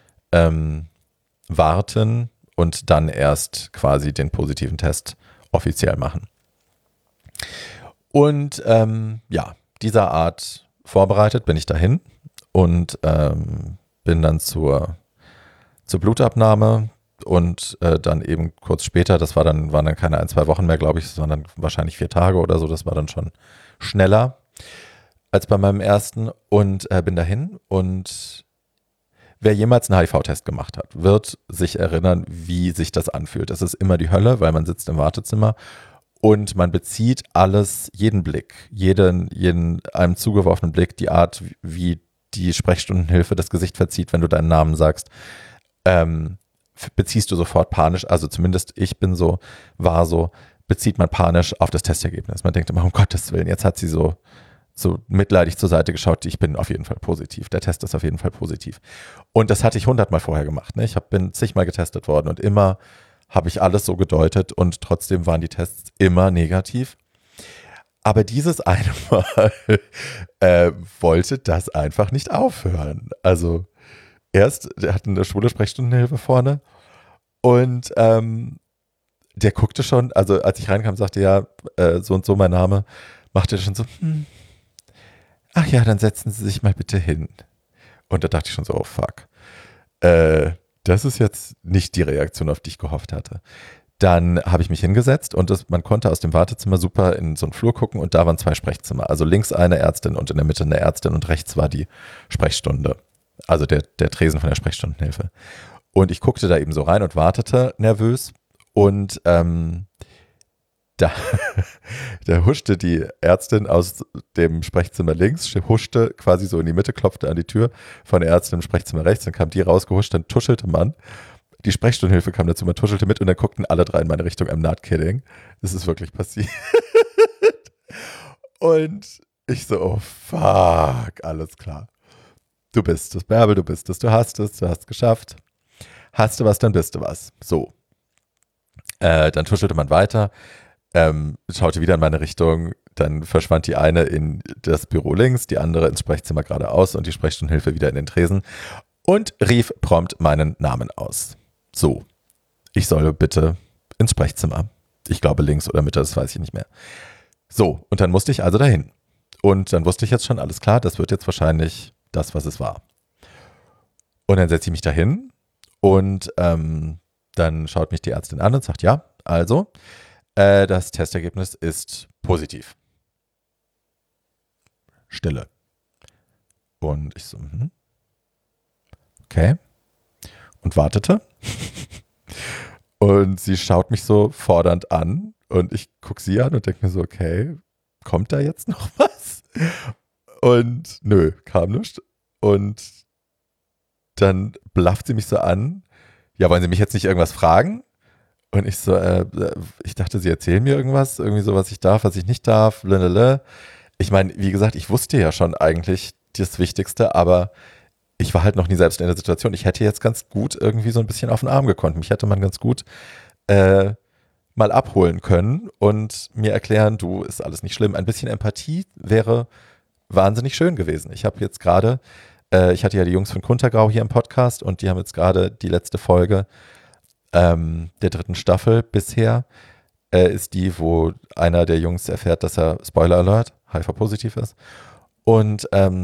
warten und dann erst quasi den positiven Test offiziell machen. Und dieser Art vorbereitet bin ich dahin und bin dann zur Blutabnahme und dann eben kurz später, waren dann keine 1-2 Wochen mehr, glaube ich, sondern wahrscheinlich 4 Tage oder so. Das war dann schon schneller als bei meinem ersten und bin dahin. Und wer jemals einen HIV-Test gemacht hat, wird sich erinnern, wie sich das anfühlt. Es ist immer die Hölle, weil man sitzt im Wartezimmer und man bezieht alles, jeden Blick, jeden einem zugeworfenen Blick, die Art, wie die Sprechstundenhilfe das Gesicht verzieht, wenn du deinen Namen sagst, beziehst du sofort panisch, also zumindest war so, bezieht man panisch auf das Testergebnis. Man denkt immer, um Gottes Willen, jetzt hat sie so mitleidig zur Seite geschaut, ich bin auf jeden Fall positiv, der Test ist auf jeden Fall positiv. Und das hatte ich 100-mal vorher gemacht, ne? bin zigmal getestet worden und immer habe ich alles so gedeutet und trotzdem waren die Tests immer negativ. Aber dieses eine Mal wollte das einfach nicht aufhören. Also der hatte eine schwule Sprechstundenhilfe vorne und der guckte schon, also als ich reinkam, sagte ja, so und so mein Name, machte er schon so, ach ja, dann setzen Sie sich mal bitte hin. Und da dachte ich schon so, oh fuck. Das ist jetzt nicht die Reaktion, auf die ich gehofft hatte. Dann habe ich mich hingesetzt und man konnte aus dem Wartezimmer super in so einen Flur gucken und da waren 2 Sprechzimmer. Also links eine Ärztin und in der Mitte eine Ärztin und rechts war die Sprechstunde. Also der Tresen von der Sprechstundenhilfe. Und ich guckte da eben so rein und wartete nervös und da huschte die Ärztin aus dem Sprechzimmer links, huschte quasi so in die Mitte, klopfte an die Tür von der Ärztin im Sprechzimmer rechts, dann kam die rausgehuscht, dann tuschelte man. Die Sprechstundenhilfe kam dazu, man tuschelte mit und dann guckten alle 3 in meine Richtung. I'm not kidding. Das ist wirklich passiert. Und ich so, oh fuck, alles klar. Du bist es, Bärbel, du bist es, du hast es geschafft. Hast du was, dann bist du was. So. Dann tuschelte man weiter. Schaute wieder in meine Richtung, dann verschwand die eine in das Büro links, die andere ins Sprechzimmer geradeaus und die Sprechstundenhilfe wieder in den Tresen und rief prompt meinen Namen aus. So, ich soll bitte ins Sprechzimmer. Ich glaube links oder Mitte, das weiß ich nicht mehr. So, und dann musste ich also dahin. Und dann wusste ich jetzt schon, alles klar, das wird jetzt wahrscheinlich das, was es war. Und dann setze ich mich dahin und dann schaut mich die Ärztin an und sagt, ja, also, das Testergebnis ist positiv. Stille. Und ich so, okay. Und wartete. Und sie schaut mich so fordernd an und ich gucke sie an und denke mir so, okay, kommt da jetzt noch was? Und nö, kam nichts. Und dann blafft sie mich so an. Ja, wollen Sie mich jetzt nicht irgendwas fragen? Und ich so, ich dachte, Sie erzählen mir irgendwas, irgendwie so, was ich darf, was ich nicht darf, blablabla. Ich meine, wie gesagt, ich wusste ja schon eigentlich das Wichtigste, aber ich war halt noch nie selbst in der Situation. Ich hätte jetzt ganz gut irgendwie so ein bisschen auf den Arm gekonnt. Mich hätte man ganz gut mal abholen können und mir erklären, du, ist alles nicht schlimm. Ein bisschen Empathie wäre wahnsinnig schön gewesen. Ich habe jetzt gerade, ich hatte ja die Jungs von Kuntergrau hier im Podcast und die haben jetzt gerade die letzte Folge der 3. Staffel bisher ist die, wo einer der Jungs erfährt, dass er, Spoiler Alert, HIV-positiv ist. Und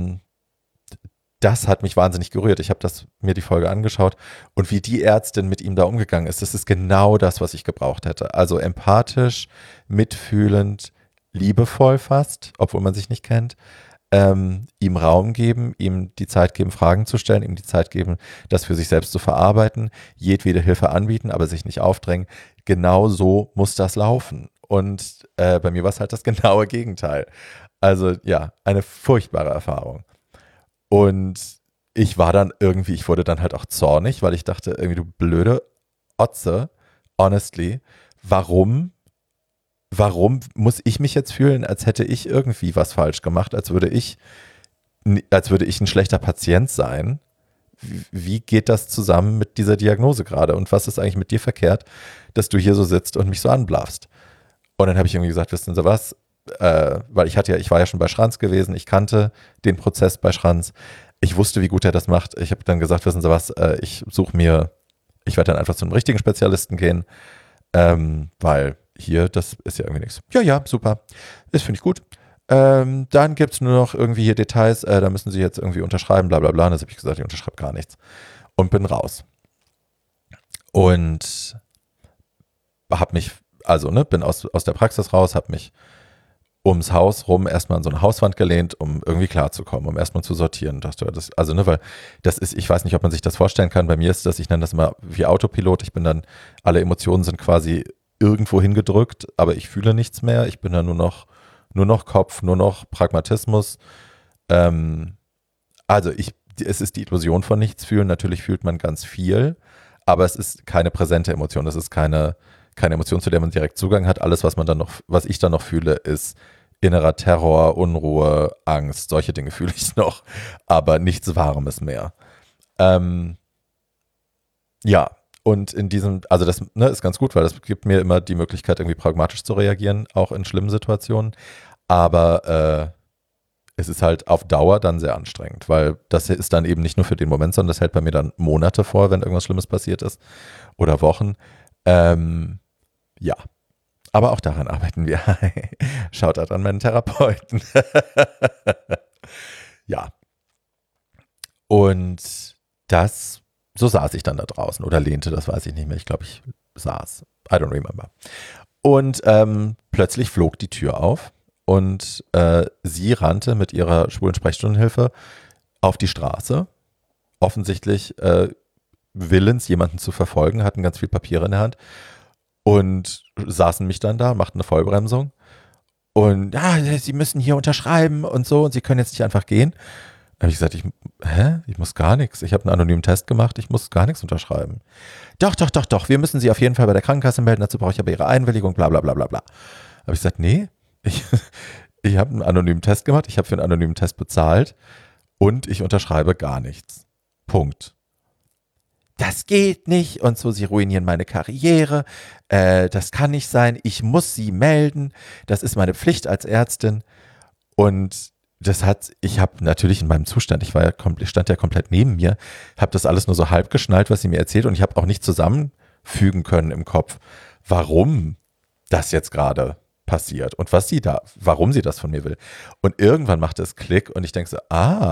das hat mich wahnsinnig gerührt. Ich habe mir die Folge angeschaut und wie die Ärztin mit ihm da umgegangen ist, das ist genau das, was ich gebraucht hätte. Also empathisch, mitfühlend, liebevoll fast, obwohl man sich nicht kennt. Ihm Raum geben, ihm die Zeit geben, Fragen zu stellen, ihm die Zeit geben, das für sich selbst zu verarbeiten, jedwede Hilfe anbieten, aber sich nicht aufdrängen. Genau so muss das laufen. Und bei mir war es halt das genaue Gegenteil. Also ja, eine furchtbare Erfahrung. Und ich wurde dann halt auch zornig, weil ich dachte, irgendwie du blöde Otze, honestly, warum muss ich mich jetzt fühlen, als hätte ich irgendwie was falsch gemacht, als würde ich ein schlechter Patient sein? Wie geht das zusammen mit dieser Diagnose gerade? Und was ist eigentlich mit dir verkehrt, dass du hier so sitzt und mich so anblaffst? Und dann habe ich irgendwie gesagt, wissen Sie was? Weil ich war ja schon bei Schranz gewesen, ich kannte den Prozess bei Schranz, ich wusste, wie gut er das macht. Ich habe dann gesagt, wissen Sie was, ich werde dann einfach zu einem richtigen Spezialisten gehen, weil hier, das ist ja irgendwie nichts. Ja, super. Das finde ich gut. Dann gibt es nur noch irgendwie hier Details, da müssen Sie jetzt irgendwie unterschreiben, bla bla bla. Und das habe ich gesagt, ich unterschreibe gar nichts. Und bin raus. Und habe mich, also bin aus der Praxis raus, habe mich ums Haus rum erstmal an so eine Hauswand gelehnt, um irgendwie klarzukommen, um erstmal zu sortieren. Dachte, weil das ist, ich weiß nicht, ob man sich das vorstellen kann. Bei mir ist das, ich nenne das immer wie Autopilot. Ich bin dann, alle Emotionen sind quasi irgendwo hingedrückt, aber ich fühle nichts mehr. Ich bin dann nur noch Kopf, nur noch Pragmatismus. Es ist die Illusion von nichts fühlen. Natürlich fühlt man ganz viel, aber es ist keine präsente Emotion. Das ist keine Emotion, zu der man direkt Zugang hat. Alles, was ich dann noch fühle, ist innerer Terror, Unruhe, Angst. Solche Dinge fühle ich noch, aber nichts Warmes mehr. Ja, und in diesem, also das ist ganz gut, weil das gibt mir immer die Möglichkeit, irgendwie pragmatisch zu reagieren, auch in schlimmen Situationen. Aber es ist halt auf Dauer dann sehr anstrengend, weil das ist dann eben nicht nur für den Moment, sondern das hält bei mir dann Monate vor, wenn irgendwas Schlimmes passiert ist oder Wochen. Ja, aber auch daran arbeiten wir. Shoutout an meinen Therapeuten. Ja. Und so saß ich dann da draußen oder lehnte, das weiß ich nicht mehr. Ich glaube, ich saß. I don't remember. Und plötzlich flog die Tür auf und sie rannte mit ihrer schwulen Sprechstundenhilfe auf die Straße. Offensichtlich willens, jemanden zu verfolgen, hatten ganz viel Papiere in der Hand. Und saßen mich dann da, machten eine Vollbremsung. Und ja, sie müssen hier unterschreiben und so und sie können jetzt nicht einfach gehen. Da habe ich gesagt, ich muss gar nichts. Ich habe einen anonymen Test gemacht, ich muss gar nichts unterschreiben. Doch, wir müssen sie auf jeden Fall bei der Krankenkasse melden, dazu brauche ich aber ihre Einwilligung, bla bla bla bla bla. Da habe ich gesagt, nee, ich habe einen anonymen Test gemacht, ich habe für einen anonymen Test bezahlt und ich unterschreibe gar nichts. Punkt. Das geht nicht und so, sie ruinieren meine Karriere, das kann nicht sein, ich muss sie melden, das ist meine Pflicht als Ärztin. Und ich habe natürlich in meinem Zustand, ich stand ja komplett neben mir, habe das alles nur so halb geschnallt, was sie mir erzählt und ich habe auch nicht zusammenfügen können im Kopf, warum das jetzt gerade passiert und warum sie das von mir will. Und irgendwann machte es Klick und ich denke so,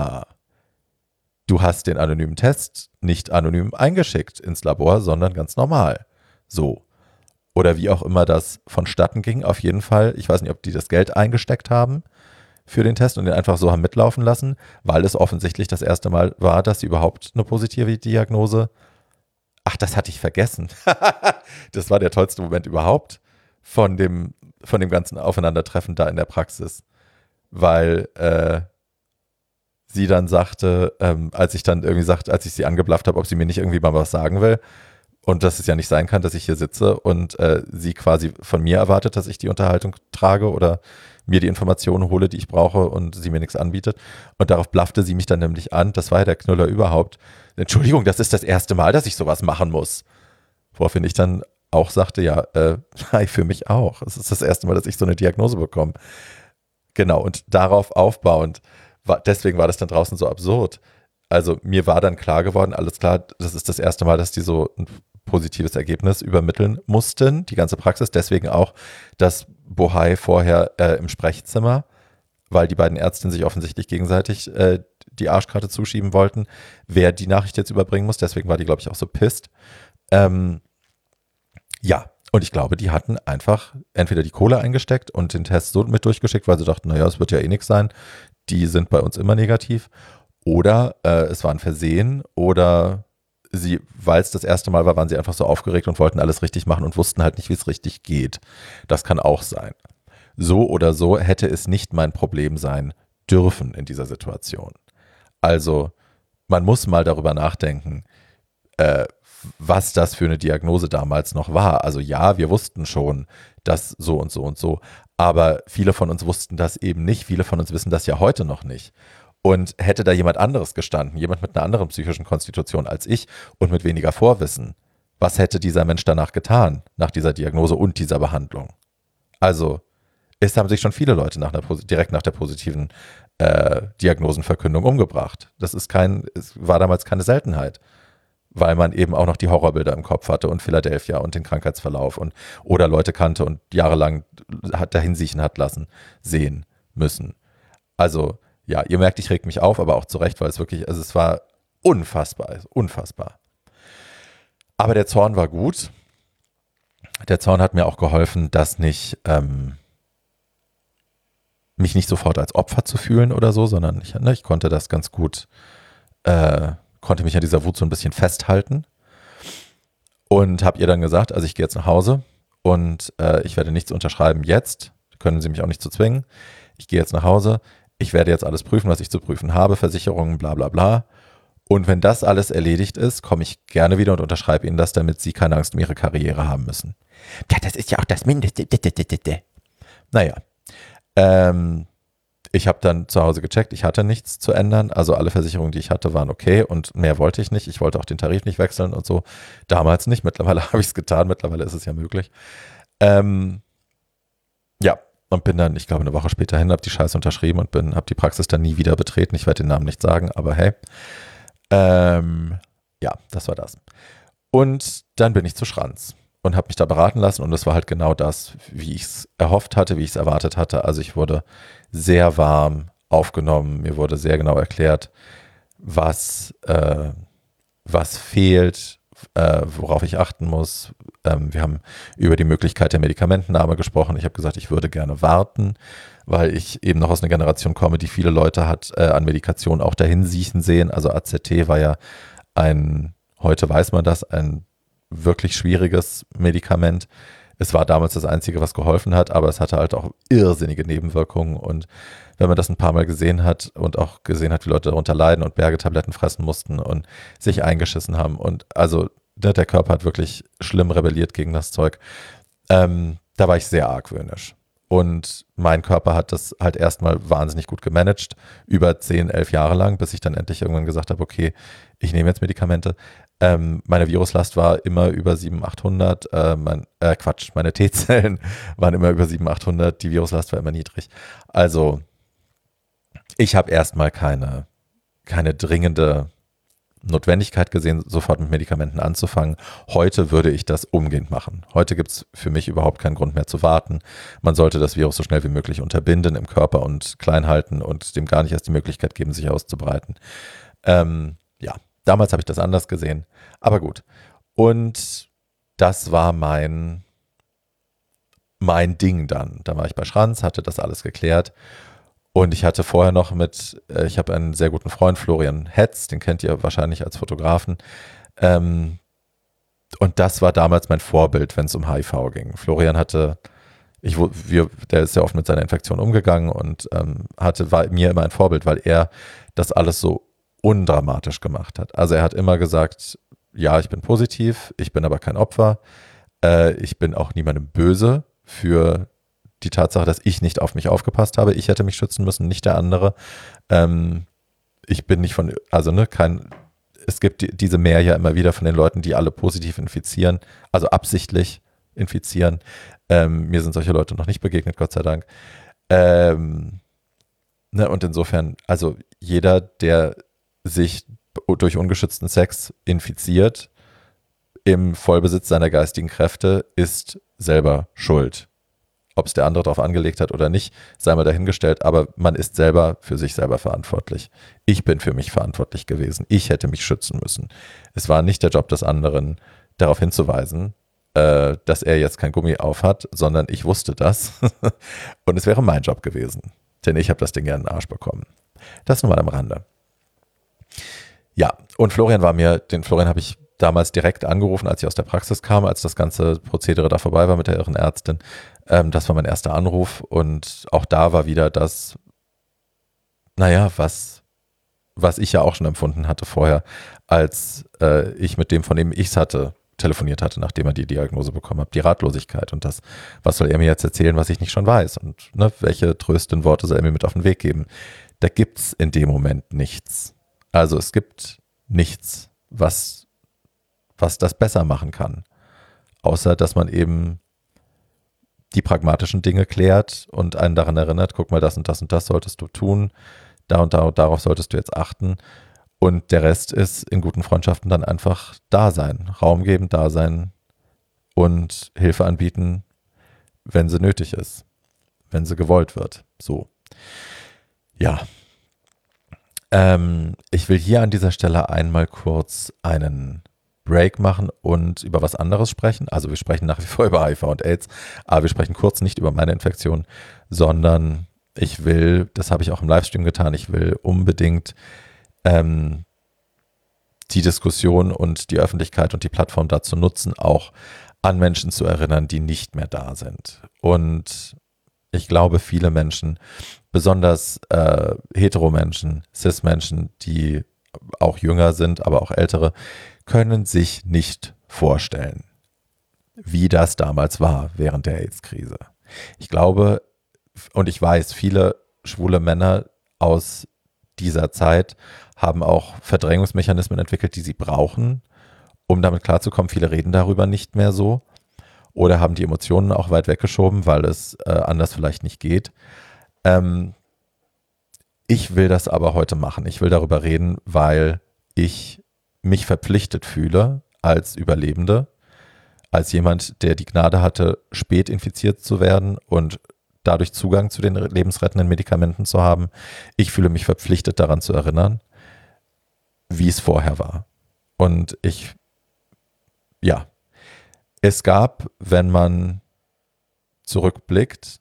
du hast den anonymen Test nicht anonym eingeschickt ins Labor, sondern ganz normal. So. Oder wie auch immer das vonstatten ging, auf jeden Fall. Ich weiß nicht, ob die das Geld eingesteckt haben für den Test und den einfach so haben mitlaufen lassen, weil es offensichtlich das erste Mal war, dass sie überhaupt eine positive Diagnose. Ach, das hatte ich vergessen. Das war der tollste Moment überhaupt von dem ganzen Aufeinandertreffen da in der Praxis. Weil sie dann sagte, als ich sie angeblafft habe, ob sie mir nicht irgendwie mal was sagen will und dass es ja nicht sein kann, dass ich hier sitze und sie quasi von mir erwartet, dass ich die Unterhaltung trage oder mir die Informationen hole, die ich brauche und sie mir nichts anbietet. Und darauf blaffte sie mich dann nämlich an, das war ja der Knüller überhaupt. Entschuldigung, das ist das erste Mal, dass ich sowas machen muss. Woraufhin ich dann auch sagte, ja, für mich auch. Es ist das erste Mal, dass ich so eine Diagnose bekomme. Genau, und darauf aufbauend, deswegen war das dann draußen so absurd. Also mir war dann klar geworden, alles klar, das ist das erste Mal, dass die so ein positives Ergebnis übermitteln mussten, die ganze Praxis. Deswegen auch das Bohai vorher im Sprechzimmer, weil die beiden Ärztinnen sich offensichtlich gegenseitig die Arschkarte zuschieben wollten, wer die Nachricht jetzt überbringen muss. Deswegen war die, glaube ich, auch so pisst. Ja, und ich glaube, die hatten einfach entweder die Kohle eingesteckt und den Test so mit durchgeschickt, weil sie dachten, naja, es wird ja eh nichts sein. Die sind bei uns immer negativ. Oder es war ein Versehen oder weil es das erste Mal war, waren sie einfach so aufgeregt und wollten alles richtig machen und wussten halt nicht, wie es richtig geht. Das kann auch sein. So oder so hätte es nicht mein Problem sein dürfen in dieser Situation. Also man muss mal darüber nachdenken, was das für eine Diagnose damals noch war. Also ja, wir wussten schon, dass so und so und so, aber viele von uns wussten das eben nicht. Viele von uns wissen das ja heute noch nicht. Und hätte da jemand anderes gestanden, jemand mit einer anderen psychischen Konstitution als ich und mit weniger Vorwissen, was hätte dieser Mensch danach getan, nach dieser Diagnose und dieser Behandlung? Also, es haben sich schon viele Leute direkt nach der positiven Diagnosenverkündung umgebracht. Es war damals keine Seltenheit, weil man eben auch noch die Horrorbilder im Kopf hatte und Philadelphia und den Krankheitsverlauf oder Leute kannte und jahrelang dahin siechen hat lassen, sehen müssen. Also, ja, ihr merkt, ich reg mich auf, aber auch zu Recht, weil es wirklich, also es war unfassbar. Aber der Zorn war gut. Der Zorn hat mir auch geholfen, dass mich nicht sofort als Opfer zu fühlen oder so, sondern ich konnte das ganz gut, konnte mich an dieser Wut so ein bisschen festhalten und habe ihr dann gesagt, also ich gehe jetzt nach Hause und ich werde nichts unterschreiben jetzt, können Sie mich auch nicht zu zwingen. Ich gehe jetzt nach Hause, ich werde jetzt alles prüfen, was ich zu prüfen habe, Versicherungen, bla bla bla. Und wenn das alles erledigt ist, komme ich gerne wieder und unterschreibe Ihnen das, damit Sie keine Angst um Ihre Karriere haben müssen. Ja, das ist ja auch das Mindeste. Naja, ich habe dann zu Hause gecheckt, ich hatte nichts zu ändern. Also alle Versicherungen, die ich hatte, waren okay und mehr wollte ich nicht. Ich wollte auch den Tarif nicht wechseln und so. Damals nicht, mittlerweile habe ich es getan, mittlerweile ist es ja möglich. Ja, und bin dann, ich glaube, eine Woche später hin, habe die Scheiße unterschrieben und habe die Praxis dann nie wieder betreten. Ich werde den Namen nicht sagen, aber hey. Ja, das war das. Und dann bin ich zu Schranz und habe mich da beraten lassen und es war halt genau das, wie ich es erhofft hatte, wie ich es erwartet hatte. Also ich wurde sehr warm aufgenommen, mir wurde sehr genau erklärt, was fehlt, worauf ich achten muss. Wir haben über die Möglichkeit der Medikamentennahme gesprochen. Ich habe gesagt, ich würde gerne warten, weil ich eben noch aus einer Generation komme, die viele Leute hat an Medikation auch dahin siechen sehen. Also AZT war ja heute weiß man das, ein wirklich schwieriges Medikament. Es war damals das Einzige, was geholfen hat, aber es hatte halt auch irrsinnige Nebenwirkungen. Und wenn man das ein paar Mal gesehen hat und auch gesehen hat, wie Leute darunter leiden und Bergetabletten fressen mussten und sich eingeschissen haben und also der Körper hat wirklich schlimm rebelliert gegen das Zeug, da war ich sehr argwöhnisch. Und mein Körper hat das halt erstmal wahnsinnig gut gemanagt, über 10, 11 Jahre lang, bis ich dann endlich irgendwann gesagt habe, okay, ich nehme jetzt Medikamente. Meine Viruslast war immer über 700, 800, meine T-Zellen waren immer über 700, 800, die Viruslast war immer niedrig. Also ich habe erstmal keine dringende Notwendigkeit gesehen, sofort mit Medikamenten anzufangen. Heute würde ich das umgehend machen. Heute gibt es für mich überhaupt keinen Grund mehr zu warten. Man sollte das Virus so schnell wie möglich unterbinden im Körper und klein halten und dem gar nicht erst die Möglichkeit geben, sich auszubreiten. Ja, damals habe ich das anders gesehen. Aber gut. Und das war mein Ding dann. Da war ich bei Schranz, hatte das alles geklärt. Und ich hatte vorher noch ich habe einen sehr guten Freund, Florian Hetz, den kennt ihr wahrscheinlich als Fotografen. Und das war damals mein Vorbild, wenn es um HIV ging. Florian der ist sehr oft mit seiner Infektion umgegangen und war mir immer ein Vorbild, weil er das alles so undramatisch gemacht hat. Also er hat immer gesagt, ja, ich bin positiv, ich bin aber kein Opfer. Ich bin auch niemandem böse für die Tatsache, dass ich nicht auf mich aufgepasst habe. Ich hätte mich schützen müssen, nicht der andere. Ich bin nicht es gibt diese Mehr ja immer wieder von den Leuten, die alle positiv infizieren, also absichtlich infizieren. Mir sind solche Leute noch nicht begegnet, Gott sei Dank. Und insofern, also jeder, der sich durch ungeschützten Sex infiziert, im Vollbesitz seiner geistigen Kräfte, ist selber schuld. Ob es der andere darauf angelegt hat oder nicht, sei mal dahingestellt, aber man ist selber für sich selber verantwortlich. Ich bin für mich verantwortlich gewesen. Ich hätte mich schützen müssen. Es war nicht der Job des anderen, darauf hinzuweisen, dass er jetzt kein Gummi auf hat, sondern ich wusste das. Und es wäre mein Job gewesen, denn ich habe das Ding ja in den Arsch bekommen. Das nur mal am Rande. Ja, und Florian habe ich damals direkt angerufen, als ich aus der Praxis kam, als das ganze Prozedere da vorbei war mit der irren Ärztin. Das war mein erster Anruf und auch da war wieder das, was ich ja auch schon empfunden hatte vorher, als ich mit dem, von dem ich es hatte, telefoniert hatte, nachdem er die Diagnose bekommen hat, die Ratlosigkeit und das, was soll er mir jetzt erzählen, was ich nicht schon weiß und welche tröstenden Worte soll er mir mit auf den Weg geben. Da gibt es in dem Moment nichts. Also es gibt nichts, was das besser machen kann, außer dass man eben die pragmatischen Dinge klärt und einen daran erinnert, guck mal, das und das und das solltest du tun, da und da und darauf solltest du jetzt achten und der Rest ist in guten Freundschaften dann einfach da sein, Raum geben, da sein und Hilfe anbieten, wenn sie nötig ist, wenn sie gewollt wird, so. Ja, ich will hier an dieser Stelle einmal kurz einen Break machen und über was anderes sprechen. Also wir sprechen nach wie vor über HIV und AIDS, aber wir sprechen kurz nicht über meine Infektion, sondern ich will, das habe ich auch im Livestream getan, ich will unbedingt die Diskussion und die Öffentlichkeit und die Plattform dazu nutzen, auch an Menschen zu erinnern, die nicht mehr da sind. Und ich glaube, viele Menschen, besonders Hetero-Menschen, Cis-Menschen, die auch jünger sind, aber auch ältere, können sich nicht vorstellen, wie das damals war während der AIDS-Krise. Ich glaube und ich weiß, viele schwule Männer aus dieser Zeit haben auch Verdrängungsmechanismen entwickelt, die sie brauchen, um damit klarzukommen. Viele reden darüber nicht mehr so oder haben die Emotionen auch weit weggeschoben, weil es anders vielleicht nicht geht. Ich will das aber heute machen. Ich will darüber reden, weil ich mich verpflichtet fühle als Überlebende, als jemand, der die Gnade hatte, spät infiziert zu werden und dadurch Zugang zu den lebensrettenden Medikamenten zu haben. Ich fühle mich verpflichtet, daran zu erinnern, wie es vorher war. Und es gab, wenn man zurückblickt,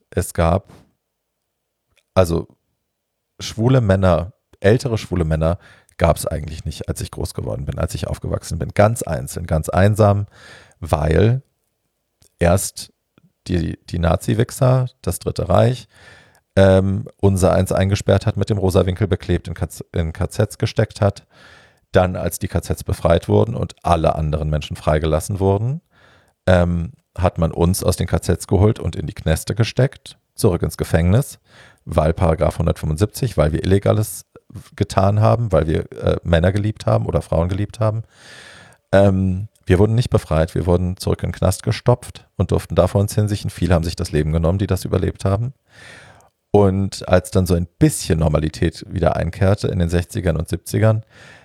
also schwule Männer, ältere schwule Männer gab es eigentlich nicht, als ich groß geworden bin, als ich aufgewachsen bin. Ganz einzeln, ganz einsam, weil erst die Nazi-Wichser, das Dritte Reich, unser eins eingesperrt hat, mit dem Rosa-Winkel beklebt, in KZs gesteckt hat. Dann, als die KZs befreit wurden und alle anderen Menschen freigelassen wurden, hat man uns aus den KZs geholt und in die Kneste gesteckt, zurück ins Gefängnis, weil Paragraph 175, weil wir Illegales getan haben, weil wir Männer geliebt haben oder Frauen geliebt haben. Wir wurden nicht befreit, wir wurden zurück in den Knast gestopft und durften da vor uns hinsichen. Viele haben sich das Leben genommen, die das überlebt haben. Und als dann so ein bisschen Normalität wieder einkehrte in den 60ern und 70ern,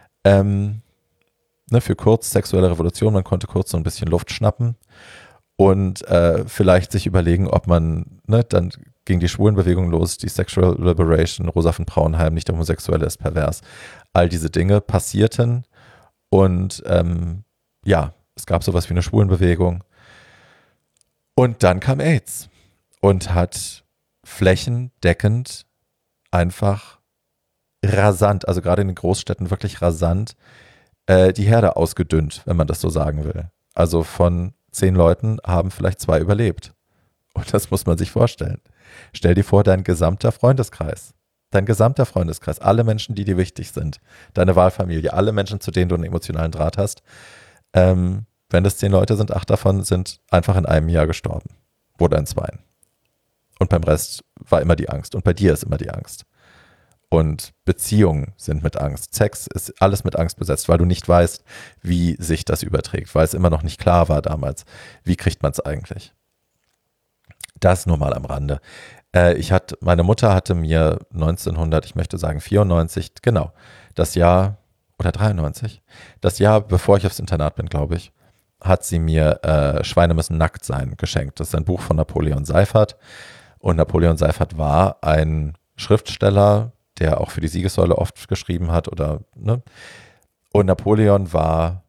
für kurz sexuelle Revolution, man konnte kurz so ein bisschen Luft schnappen und vielleicht sich überlegen, ob man, dann ging die Schwulenbewegung los, die Sexual Liberation, Rosa von Braunheim, nicht der Homosexuelle ist pervers. All diese Dinge passierten und es gab sowas wie eine Schwulenbewegung. Und dann kam AIDS und hat flächendeckend einfach rasant, also gerade in den Großstädten wirklich rasant, die Herde ausgedünnt, wenn man das so sagen will. Also von 10 Leuten haben vielleicht 2 überlebt. Und das muss man sich vorstellen. Stell dir vor, dein gesamter Freundeskreis, alle Menschen, die dir wichtig sind, deine Wahlfamilie, alle Menschen, zu denen du einen emotionalen Draht hast, wenn das 10 Leute sind, 8 davon sind einfach in einem Jahr gestorben. Oder in 2. Und beim Rest war immer die Angst. Und bei dir ist immer die Angst. Und Beziehungen sind mit Angst. Sex ist alles mit Angst besetzt, weil du nicht weißt, wie sich das überträgt, weil es immer noch nicht klar war damals. Wie kriegt man es eigentlich? Das nur mal am Rande. Meine Mutter hatte mir 1994, genau, das Jahr, oder 93, das Jahr, bevor ich aufs Internat bin, glaube ich, hat sie mir Schweine müssen nackt sein geschenkt. Das ist ein Buch von Napoleon Seyfarth. Und Napoleon Seyfarth war ein Schriftsteller, der auch für die Siegessäule oft geschrieben hat, Und Napoleon war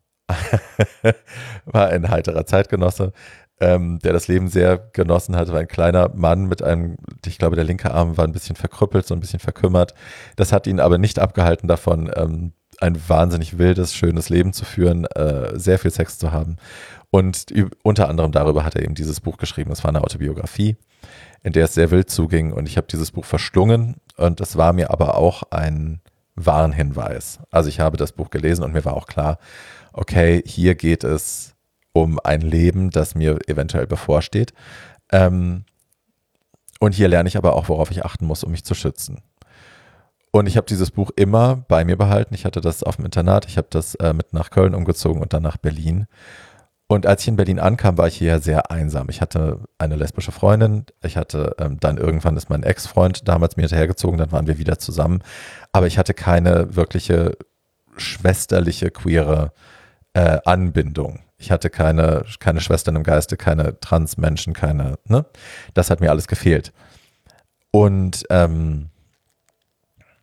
ein heiterer Zeitgenosse, der das Leben sehr genossen hat, war ein kleiner Mann mit ich glaube, der linke Arm war ein bisschen verkrüppelt, so ein bisschen verkümmert. Das hat ihn aber nicht abgehalten davon, ein wahnsinnig wildes, schönes Leben zu führen, sehr viel Sex zu haben. Und unter anderem darüber hat er eben dieses Buch geschrieben. Es war eine Autobiografie, in der es sehr wild zuging. Und ich habe dieses Buch verschlungen und es war mir aber auch ein Warnhinweis. Also ich habe das Buch gelesen und mir war auch klar, okay, hier geht es um ein Leben, das mir eventuell bevorsteht. Und hier lerne ich aber auch, worauf ich achten muss, um mich zu schützen. Und ich habe dieses Buch immer bei mir behalten. Ich hatte das auf dem Internat, ich habe das mit nach Köln umgezogen und dann nach Berlin. Und als ich in Berlin ankam, war ich hier sehr einsam. Ich hatte eine lesbische Freundin, dann irgendwann ist mein Ex-Freund damals mir hinterhergezogen, dann waren wir wieder zusammen. Aber ich hatte keine wirkliche schwesterliche, queere Anbindung. Ich hatte keine Schwestern im Geiste, keine Transmenschen, das hat mir alles gefehlt. Und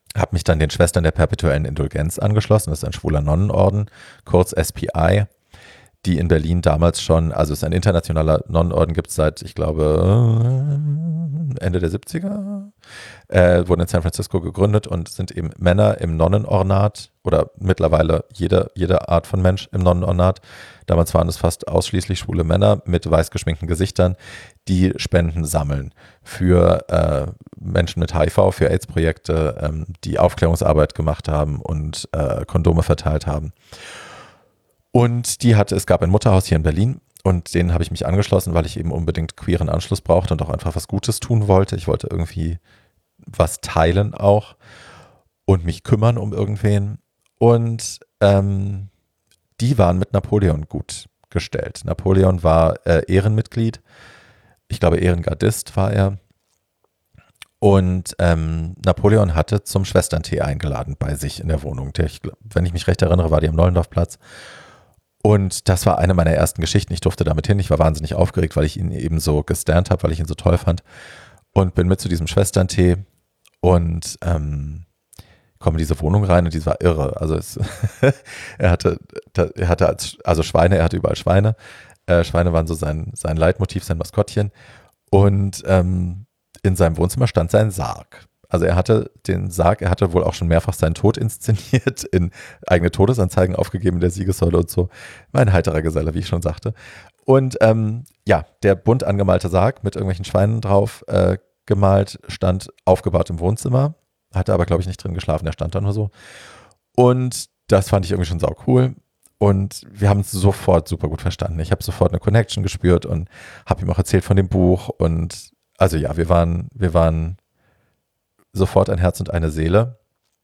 habe mich dann den Schwestern der Perpetuellen Indulgenz angeschlossen. Das ist ein schwuler Nonnenorden, kurz SPI, die in Berlin damals schon, also es ist ein internationaler Nonnenorden, gibt es seit, ich glaube, Ende der 70er, wurden in San Francisco gegründet und sind eben Männer im Nonnenornat oder mittlerweile jede Art von Mensch im Nonnenornat. Damals waren es fast ausschließlich schwule Männer mit weiß geschminkten Gesichtern, die Spenden sammeln für Menschen mit HIV, für AIDS-Projekte, die Aufklärungsarbeit gemacht haben und Kondome verteilt haben. Und es gab ein Mutterhaus hier in Berlin und denen habe ich mich angeschlossen, weil ich eben unbedingt queeren Anschluss brauchte und auch einfach was Gutes tun wollte. Ich wollte irgendwie was teilen auch und mich kümmern um irgendwen. Und die waren mit Napoleon gut gestellt. Napoleon war Ehrenmitglied, ich glaube Ehrengardist war er. Und Napoleon hatte zum Schwesterntee eingeladen bei sich in der Wohnung. Wenn ich mich recht erinnere, war die am Neulendorfplatz. Und das war eine meiner ersten Geschichten. Ich durfte damit hin. Ich war wahnsinnig aufgeregt, weil ich ihn eben so gesternt habe, weil ich ihn so toll fand. Und bin mit zu diesem Schwesterntee und komme in diese Wohnung rein und die war irre. Also er hatte Schweine, er hatte überall Schweine. Schweine waren so sein Leitmotiv, sein Maskottchen. Und in seinem Wohnzimmer stand sein Sarg. Also er hatte den Sarg, er hatte wohl auch schon mehrfach seinen Tod inszeniert, in eigene Todesanzeigen aufgegeben in der Siegessäule und so. War ein heiterer Geselle, wie ich schon sagte. Und der bunt angemalte Sarg mit irgendwelchen Schweinen drauf gemalt, stand aufgebaut im Wohnzimmer. Hatte aber, glaube ich, nicht drin geschlafen, der stand da nur so. Und das fand ich irgendwie schon sau cool. Und wir haben es sofort super gut verstanden. Ich habe sofort eine Connection gespürt und habe ihm auch erzählt von dem Buch. Und also ja, wir waren sofort ein Herz und eine Seele.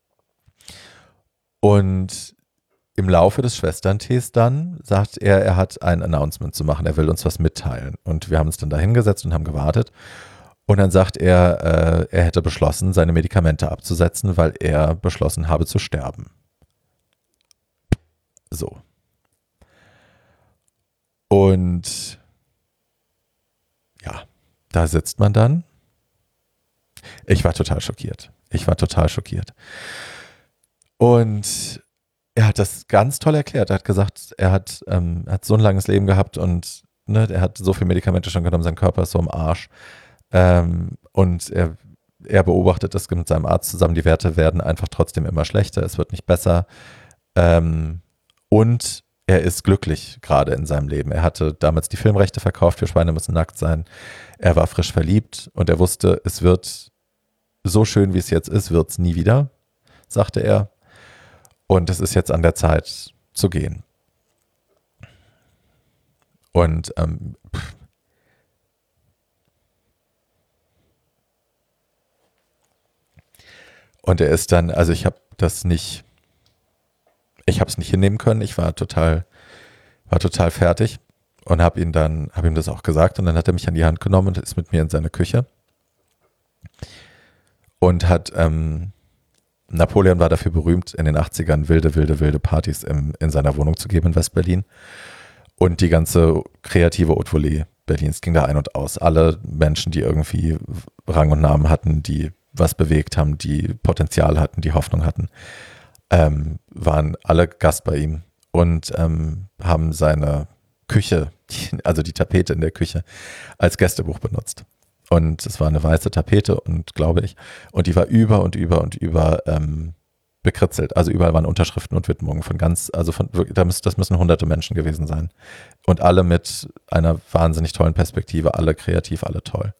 Und im Laufe des Schwesterntees dann sagt er hat ein Announcement zu machen. Er will uns was mitteilen. Und wir haben uns dann da hingesetzt und haben gewartet. Und dann sagt er hätte beschlossen, seine Medikamente abzusetzen, weil er beschlossen habe zu sterben. So. Und ja, da sitzt man dann. Ich war total schockiert. Und er hat das ganz toll erklärt. Er hat gesagt, er hat so ein langes Leben gehabt und er hat so viele Medikamente schon genommen, sein Körper ist so im Arsch. Und er beobachtet das mit seinem Arzt zusammen, die Werte werden einfach trotzdem immer schlechter, es wird nicht besser. Und er ist glücklich gerade in seinem Leben. Er hatte damals die Filmrechte verkauft, für Schweine müssen nackt sein. Er war frisch verliebt und er wusste, es wird so schön, wie es jetzt ist, wird es nie wieder, sagte er. Und es ist jetzt an der Zeit zu gehen. Und er ist dann, also ich habe es nicht hinnehmen können. Ich war total fertig und habe ihm das auch gesagt und dann hat er mich an die Hand genommen und ist mit mir in seine Küche und hat, Napoleon war dafür berühmt, in den 80ern wilde Partys in seiner Wohnung zu geben in West-Berlin und die ganze kreative Haute Volée Berlins ging da ein und aus. Alle Menschen, die irgendwie Rang und Namen hatten, die was bewegt haben, die Potenzial hatten, die Hoffnung hatten, waren alle Gast bei ihm und haben seine Küche, also die Tapete in der Küche, als Gästebuch benutzt. Und es war eine weiße Tapete und glaube ich, und die war über bekritzelt. Also überall waren Unterschriften und Widmungen das müssen hunderte Menschen gewesen sein. Und alle mit einer wahnsinnig tollen Perspektive, alle kreativ, alle toll.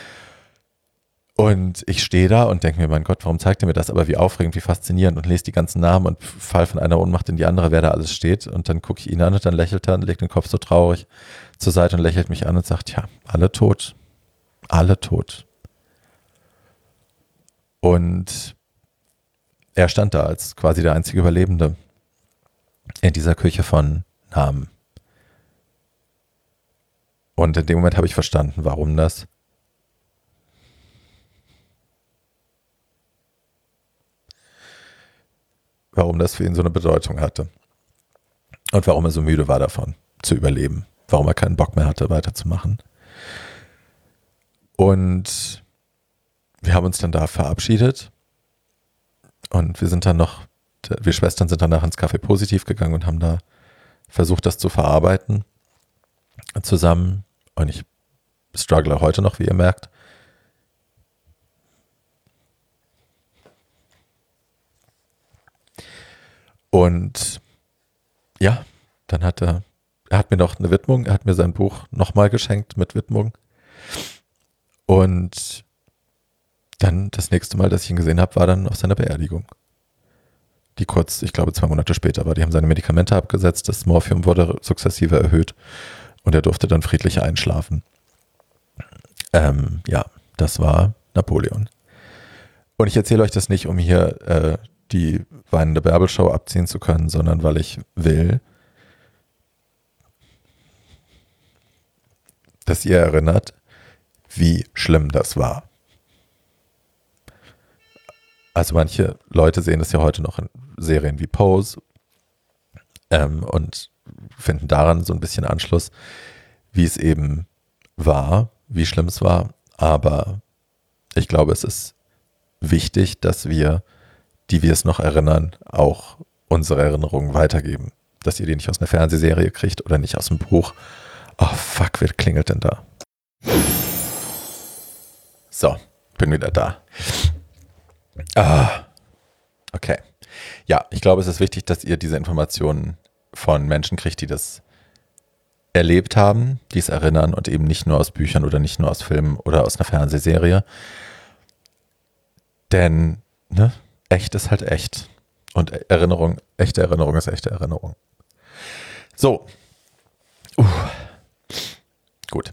Und ich stehe da und denke mir, mein Gott, warum zeigt er mir das? Aber wie aufregend, wie faszinierend und lese die ganzen Namen und fall von einer Ohnmacht in die andere, wer da alles steht. Und dann gucke ich ihn an und dann lächelt er und legt den Kopf so traurig zur Seite und lächelt mich an und sagt, ja, alle tot. Alle tot. Und er stand da als quasi der einzige Überlebende in dieser Küche von Namen. Und in dem Moment habe ich verstanden, warum das für ihn so eine Bedeutung hatte. Und warum er so müde war davon, zu überleben. Warum er keinen Bock mehr hatte, weiterzumachen. Und wir haben uns dann da verabschiedet. Und wir Schwestern sind danach ins Café Positiv gegangen und haben da versucht, das zu verarbeiten zusammen. Und ich struggle heute noch, wie ihr merkt. Und ja, dann hat er hat mir noch eine Widmung, er hat mir sein Buch nochmal geschenkt mit Widmung. Und dann das nächste Mal, dass ich ihn gesehen habe, war dann auf seiner Beerdigung. Die kurz, ich glaube 2 Monate später war. Die haben seine Medikamente abgesetzt, das Morphium wurde sukzessive erhöht und er durfte dann friedlich einschlafen. Ja, das war Napoleon. Und ich erzähle euch das nicht, um hier die weinende Bärbel-Show abziehen zu können, sondern weil ich will, dass ihr erinnert, wie schlimm das war. Also manche Leute sehen das ja heute noch in Serien wie Pose und finden daran so ein bisschen Anschluss, wie es eben war, wie schlimm es war. Aber ich glaube, es ist wichtig, dass wir, die wir es noch erinnern, auch unsere Erinnerungen weitergeben. Dass ihr die nicht aus einer Fernsehserie kriegt oder nicht aus dem Buch. Oh fuck, wer klingelt denn da? So, bin wieder da. Okay. Ja, ich glaube, es ist wichtig, dass ihr diese Informationen von Menschen kriegt, die das erlebt haben, die es erinnern und eben nicht nur aus Büchern oder nicht nur aus Filmen oder aus einer Fernsehserie. Denn, ne, echt ist halt echt. Und echte Erinnerung ist echte Erinnerung. So. Gut.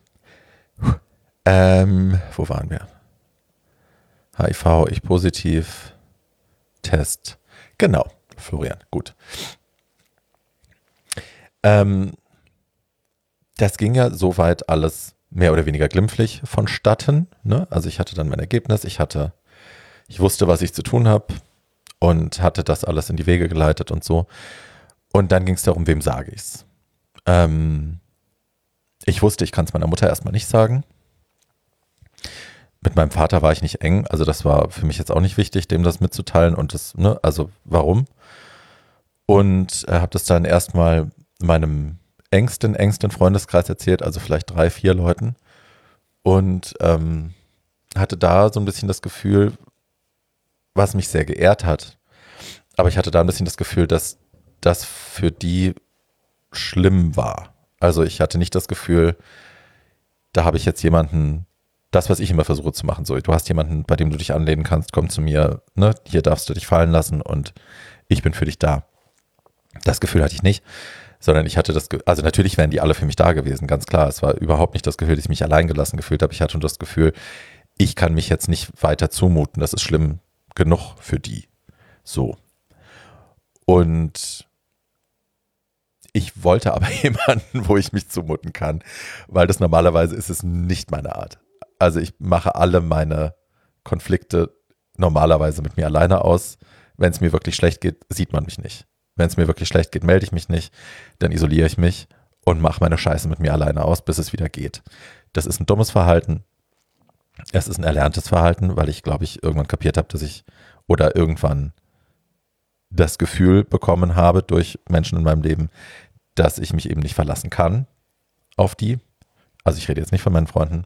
Wo waren wir? HIV, ich positiv, Test. Genau, Florian, gut. Das ging ja soweit alles mehr oder weniger glimpflich vonstatten. Ne? Also ich hatte dann mein Ergebnis, ich wusste, was ich zu tun habe und hatte das alles in die Wege geleitet und so. Und dann ging es darum, wem sage ich es. Ich wusste, ich kann es meiner Mutter erstmal nicht sagen. Mit meinem Vater war ich nicht eng, also das war für mich jetzt auch nicht wichtig, dem das mitzuteilen und das, ne, also warum? Und habe das dann erstmal meinem engsten Freundeskreis erzählt, also vielleicht 3, 4 Leuten und hatte da so ein bisschen das Gefühl, was mich sehr geehrt hat, aber ich hatte da ein bisschen das Gefühl, dass das für die schlimm war. Also ich hatte nicht das Gefühl, da habe ich jetzt jemanden, das, was ich immer versuche zu machen, so, du hast jemanden, bei dem du dich anlehnen kannst, komm zu mir, ne, hier darfst du dich fallen lassen und ich bin für dich da. Das Gefühl hatte ich nicht, sondern ich hatte also natürlich wären die alle für mich da gewesen, ganz klar. Es war überhaupt nicht das Gefühl, dass ich mich alleingelassen gefühlt habe. Ich hatte nur das Gefühl, ich kann mich jetzt nicht weiter zumuten, das ist schlimm genug für die. So. Und ich wollte aber jemanden, wo ich mich zumuten kann, weil das normalerweise ist es nicht meine Art. Also ich mache alle meine Konflikte normalerweise mit mir alleine aus. Wenn es mir wirklich schlecht geht, sieht man mich nicht. Wenn es mir wirklich schlecht geht, melde ich mich nicht. Dann isoliere ich mich und mache meine Scheiße mit mir alleine aus, bis es wieder geht. Das ist ein dummes Verhalten. Es ist ein erlerntes Verhalten, weil ich, glaube ich, irgendwann kapiert habe, dass ich oder irgendwann das Gefühl bekommen habe durch Menschen in meinem Leben, dass ich mich eben nicht verlassen kann auf die. Also ich rede jetzt nicht von meinen Freunden.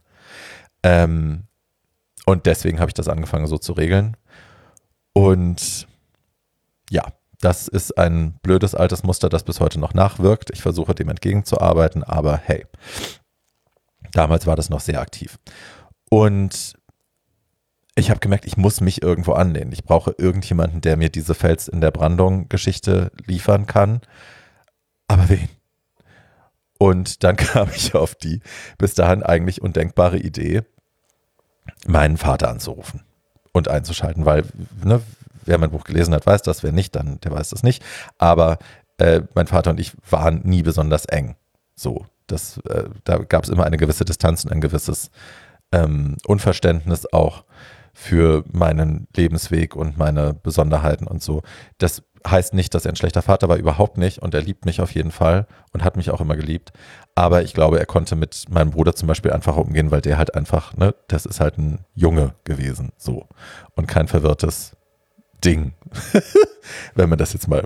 Und deswegen habe ich das angefangen so zu regeln. Und ja, das ist ein blödes altes Muster, das bis heute noch nachwirkt. Ich versuche dem entgegenzuarbeiten, aber hey, damals war das noch sehr aktiv. Und ich habe gemerkt, ich muss mich irgendwo anlehnen. Ich brauche irgendjemanden, der mir diese Fels in der Brandung-Geschichte liefern kann. Aber wen? Und dann kam ich auf die bis dahin eigentlich undenkbare Idee, meinen Vater anzurufen und einzuschalten, weil, ne, wer mein Buch gelesen hat, weiß das, wer nicht, dann der weiß das nicht. Aber mein Vater und ich waren nie besonders eng. So, da gab es immer eine gewisse Distanz und ein gewisses Unverständnis auch für meinen Lebensweg und meine Besonderheiten und so. Das heißt nicht, dass er ein schlechter Vater war, überhaupt nicht. Und er liebt mich auf jeden Fall und hat mich auch immer geliebt. Aber ich glaube, er konnte mit meinem Bruder zum Beispiel einfacher umgehen, weil der halt einfach, ne, das ist halt ein Junge gewesen, so. Und kein verwirrtes Ding. Wenn man das jetzt mal,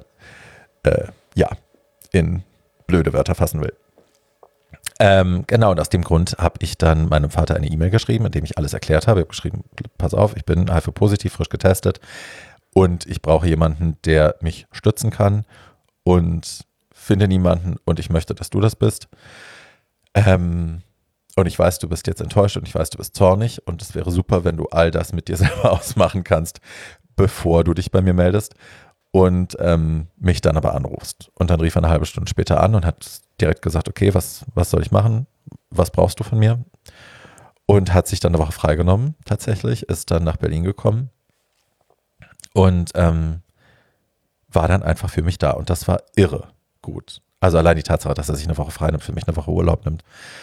in blöde Wörter fassen will. Genau, und aus dem Grund habe ich dann meinem Vater eine E-Mail geschrieben, in dem ich alles erklärt habe. Ich habe geschrieben, pass auf, ich bin HIV-positiv, frisch getestet und ich brauche jemanden, der mich stützen kann und finde niemanden und ich möchte, dass du das bist. Und ich weiß, du bist jetzt enttäuscht und ich weiß, du bist zornig und es wäre super, wenn du all das mit dir selber ausmachen kannst, bevor du dich bei mir meldest und mich dann aber anrufst. Und dann rief er eine halbe Stunde später an und hat direkt gesagt, okay, was soll ich machen? Was brauchst du von mir? Und hat sich dann eine Woche freigenommen, tatsächlich, ist dann nach Berlin gekommen und war dann einfach für mich da. Und das war irre gut. Also allein die Tatsache, dass er sich eine Woche frei nimmt, für mich eine Woche Urlaub nimmt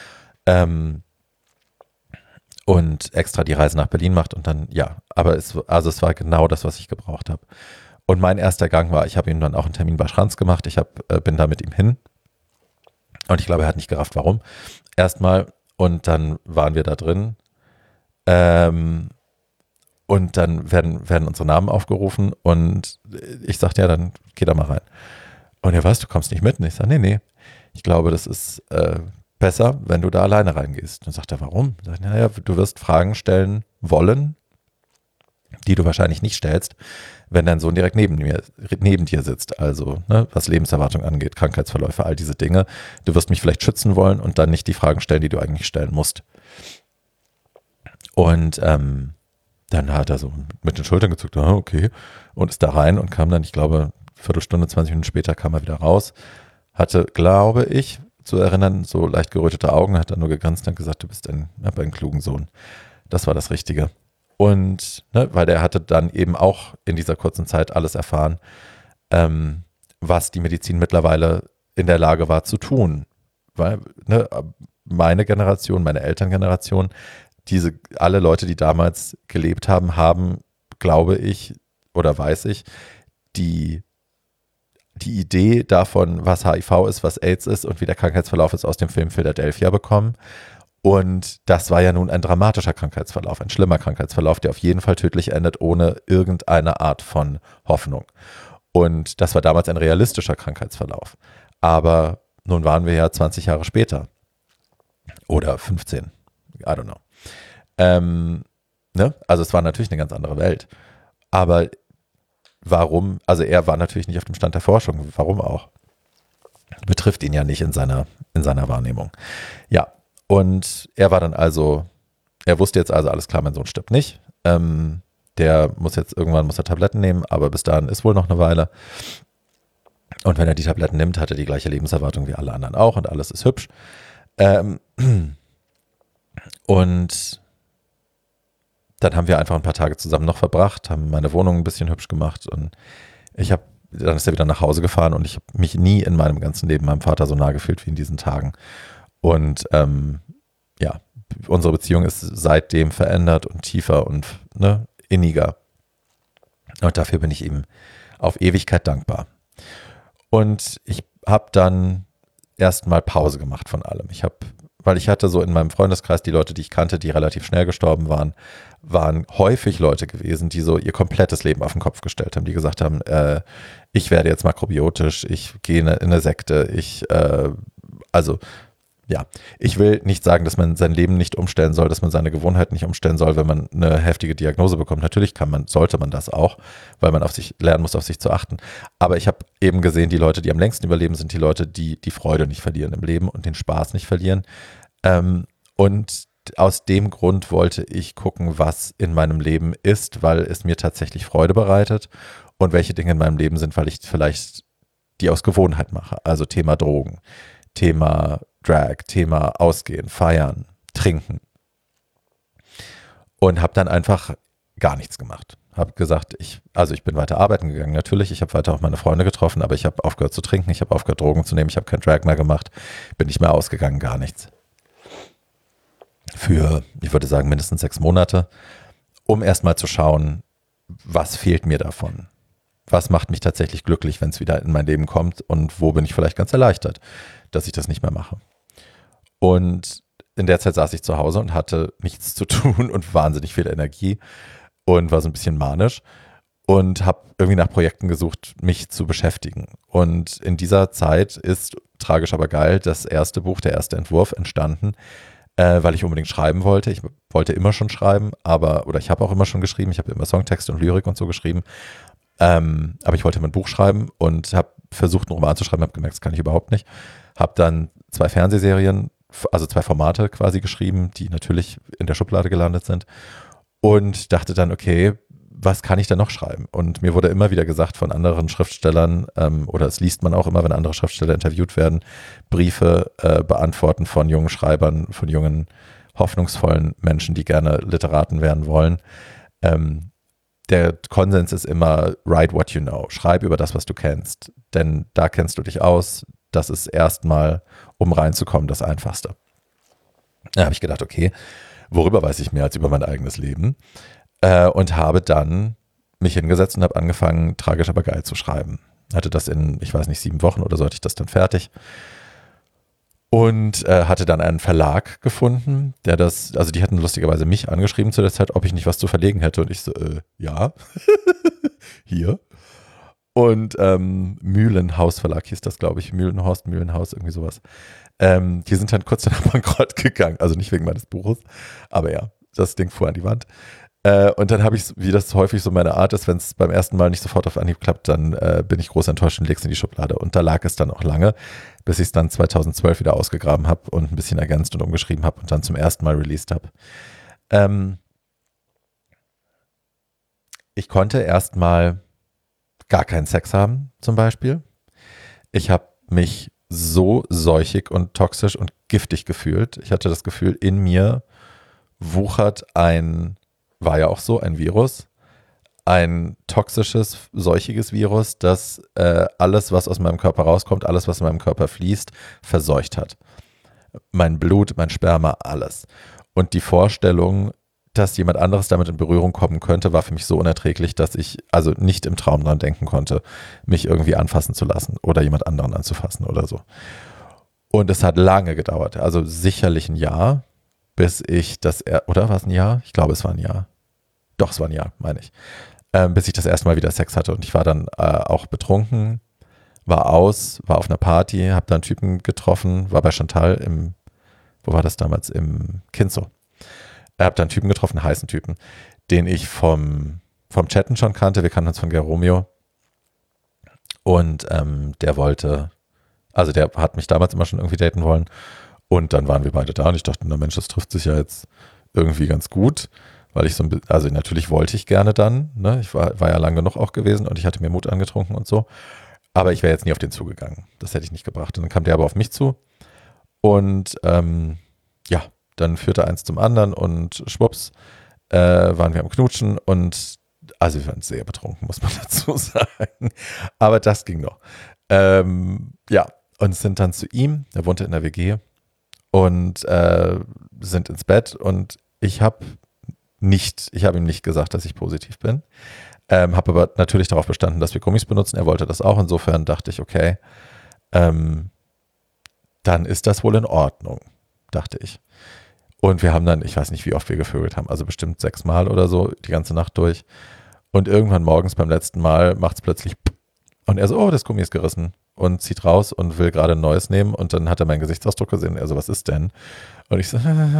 und extra die Reise nach Berlin macht und dann, aber es war genau das, was ich gebraucht habe. Und mein erster Gang war, ich habe ihm dann auch einen Termin bei Schranz gemacht, bin da mit ihm hin und ich glaube, er hat nicht gerafft, warum. Erstmal und dann waren wir da drin und dann werden unsere Namen aufgerufen und ich sagte, ja, dann geh da mal rein. Und er weiß, du kommst nicht mit. Und ich sage, nee, ich glaube, das ist besser, wenn du da alleine reingehst. Und dann sagt er, warum? Ich sage, naja, du wirst Fragen stellen wollen, die du wahrscheinlich nicht stellst, wenn dein Sohn direkt neben dir sitzt. Also, was Lebenserwartung angeht, Krankheitsverläufe, all diese Dinge. Du wirst mich vielleicht schützen wollen und dann nicht die Fragen stellen, die du eigentlich stellen musst. Und dann hat er so mit den Schultern gezuckt, okay, und ist da rein und kam dann, ich glaube, Viertelstunde, 20 Minuten später kam er wieder raus, hatte, glaube ich, zu erinnern, so leicht gerötete Augen, hat dann nur gegrinst und gesagt, du bist ein klugen Sohn. Das war das Richtige. Und, weil der hatte dann eben auch in dieser kurzen Zeit alles erfahren, was die Medizin mittlerweile in der Lage war zu tun. Weil, meine Generation, meine Elterngeneration, alle Leute, die damals gelebt haben, glaube ich, oder weiß ich, die Idee davon, was HIV ist, was AIDS ist und wie der Krankheitsverlauf ist, aus dem Film Philadelphia bekommen. Und das war ja nun ein dramatischer Krankheitsverlauf, ein schlimmer Krankheitsverlauf, der auf jeden Fall tödlich endet, ohne irgendeine Art von Hoffnung. Und das war damals ein realistischer Krankheitsverlauf. Aber nun waren wir ja 20 Jahre später. Oder 15. I don't know. Also es war natürlich eine ganz andere Welt. Aber warum? Also er war natürlich nicht auf dem Stand der Forschung. Warum auch? Betrifft ihn ja nicht in seiner Wahrnehmung. Ja, und er wusste jetzt also, alles klar, mein Sohn stirbt nicht. Irgendwann muss er Tabletten nehmen, aber bis dahin ist wohl noch eine Weile. Und wenn er die Tabletten nimmt, hat er die gleiche Lebenserwartung wie alle anderen auch und alles ist hübsch. Und dann haben wir einfach ein paar Tage zusammen noch verbracht, haben meine Wohnung ein bisschen hübsch gemacht und dann ist er wieder nach Hause gefahren und ich habe mich nie in meinem ganzen Leben meinem Vater so nah gefühlt wie in diesen Tagen. Und unsere Beziehung ist seitdem verändert und tiefer und inniger. Und dafür bin ich ihm auf Ewigkeit dankbar. Und ich habe dann erstmal Pause gemacht von allem. Weil ich hatte so in meinem Freundeskreis die Leute, die ich kannte, die relativ schnell gestorben waren häufig Leute gewesen, die so ihr komplettes Leben auf den Kopf gestellt haben, die gesagt haben, ich werde jetzt makrobiotisch, ich gehe in eine Sekte, ich will nicht sagen, dass man sein Leben nicht umstellen soll, dass man seine Gewohnheiten nicht umstellen soll, wenn man eine heftige Diagnose bekommt. Natürlich sollte man das auch, weil man lernen muss, auf sich zu achten. Aber ich habe eben gesehen, die Leute, die am längsten überleben, sind die Leute, die die Freude nicht verlieren im Leben und den Spaß nicht verlieren. Und aus dem Grund wollte ich gucken, was in meinem Leben ist, weil es mir tatsächlich Freude bereitet und welche Dinge in meinem Leben sind, weil ich vielleicht die aus Gewohnheit mache. Also Thema Drogen, Thema Drag, Thema Ausgehen, Feiern, Trinken. Und habe dann einfach gar nichts gemacht. Habe gesagt, ich bin weiter arbeiten gegangen, natürlich. Ich habe weiter auch meine Freunde getroffen, aber ich habe aufgehört zu trinken, ich habe aufgehört Drogen zu nehmen, ich habe kein Drag mehr gemacht, bin nicht mehr ausgegangen, gar nichts. Für, ich würde sagen, mindestens 6 Monate, um erstmal zu schauen, was fehlt mir davon? Was macht mich tatsächlich glücklich, wenn es wieder in mein Leben kommt und wo bin ich vielleicht ganz erleichtert, dass ich das nicht mehr mache? Und in der Zeit saß ich zu Hause und hatte nichts zu tun und wahnsinnig viel Energie und war so ein bisschen manisch und habe irgendwie nach Projekten gesucht, mich zu beschäftigen. Und in dieser Zeit ist tragisch aber geil das erste Buch, der erste Entwurf entstanden, weil ich unbedingt schreiben wollte. Ich wollte immer schon schreiben, oder ich habe auch immer schon geschrieben. Ich habe immer Songtexte und Lyrik und so geschrieben. Aber ich wollte immer ein Buch schreiben und habe versucht, einen Roman zu schreiben, habe gemerkt, das kann ich überhaupt nicht. Habe dann 2 Fernsehserien, also 2 Formate quasi geschrieben, die natürlich in der Schublade gelandet sind. Und dachte dann, okay, was kann ich denn noch schreiben? Und mir wurde immer wieder gesagt von anderen Schriftstellern, oder es liest man auch immer, wenn andere Schriftsteller interviewt werden, Briefe beantworten von jungen Schreibern, von jungen, hoffnungsvollen Menschen, die gerne Literaten werden wollen. Der Konsens ist immer, write what you know. Schreib über das, was du kennst. Denn da kennst du dich aus. Das ist erstmal, um reinzukommen, das Einfachste. Da habe ich gedacht, okay, worüber weiß ich mehr als über mein eigenes Leben? Und habe dann mich hingesetzt und habe angefangen, tragisch aber geil zu schreiben. Hatte das in, ich weiß nicht, 7 Wochen oder so hatte ich das dann fertig. Und hatte dann einen Verlag gefunden, der das, also die hatten lustigerweise mich angeschrieben zu der Zeit, ob ich nicht was zu verlegen hätte. Und ich so, ja, hier. Und Mühlenhaus Verlag hieß das, glaube ich. Mühlenhaus, irgendwie sowas. Die sind dann kurz danach bankrott gegangen. Also nicht wegen meines Buches, aber ja, das Ding fuhr an die Wand. Und dann habe ich, wie das häufig so meine Art ist, wenn es beim ersten Mal nicht sofort auf Anhieb klappt, dann bin ich groß enttäuscht und lege es in die Schublade. Und da lag es dann auch lange, bis ich es dann 2012 wieder ausgegraben habe und ein bisschen ergänzt und umgeschrieben habe und dann zum ersten Mal released habe. Ich konnte erstmal gar keinen Sex haben, zum Beispiel. Ich habe mich so seuchig und toxisch und giftig gefühlt. Ich hatte das Gefühl, in mir wuchert war ja auch so, ein Virus, ein toxisches, seuchiges Virus, das alles, was aus meinem Körper rauskommt, alles, was in meinem Körper fließt, verseucht hat. Mein Blut, mein Sperma, alles. Und die Vorstellung, dass jemand anderes damit in Berührung kommen könnte, war für mich so unerträglich, dass ich also nicht im Traum dran denken konnte, mich irgendwie anfassen zu lassen oder jemand anderen anzufassen oder so. Und es hat lange gedauert, also sicherlich ein Jahr, bis ich oder war es ein Jahr? Ich glaube, es war ein Jahr. Doch, es war ein Jahr, meine ich. Bis ich das erste Mal wieder Sex hatte. Und ich war dann auch betrunken, war auf einer Party, habe da einen Typen getroffen, war bei Chantal wo war das damals? Im Kinzo. Habe da einen Typen getroffen, einen heißen Typen, den ich vom Chatten schon kannte. Wir kannten uns von Geromeo. Und der hat mich damals immer schon irgendwie daten wollen. Und dann waren wir beide da und ich dachte, na Mensch, das trifft sich ja jetzt irgendwie ganz gut. Weil ich also natürlich wollte ich gerne dann, ne? Ich war ja lang genug auch gewesen und ich hatte mir Mut angetrunken und so. Aber ich wäre jetzt nie auf den zugegangen. Das hätte ich nicht gebracht. Und dann kam der aber auf mich zu und ja, dann führte eins zum anderen und schwupps waren wir am Knutschen und also wir waren sehr betrunken, muss man dazu sagen. Aber das ging noch. Ja, und sind dann zu ihm, er wohnte in der WG und sind ins Bett und ich habe ihm nicht gesagt, dass ich positiv bin. Habe aber natürlich darauf bestanden, dass wir Gummis benutzen. Er wollte das auch. Insofern dachte ich, okay, dann ist das wohl in Ordnung, dachte ich. Und wir haben dann, ich weiß nicht, wie oft wir gevögelt haben, also bestimmt 6 Mal oder so, die ganze Nacht durch. Und irgendwann morgens beim letzten Mal macht es plötzlich und er so, oh, das Gummi ist gerissen und zieht raus und will gerade ein neues nehmen. Und dann hat er meinen Gesichtsausdruck gesehen. Er so, was ist denn? Und ich so,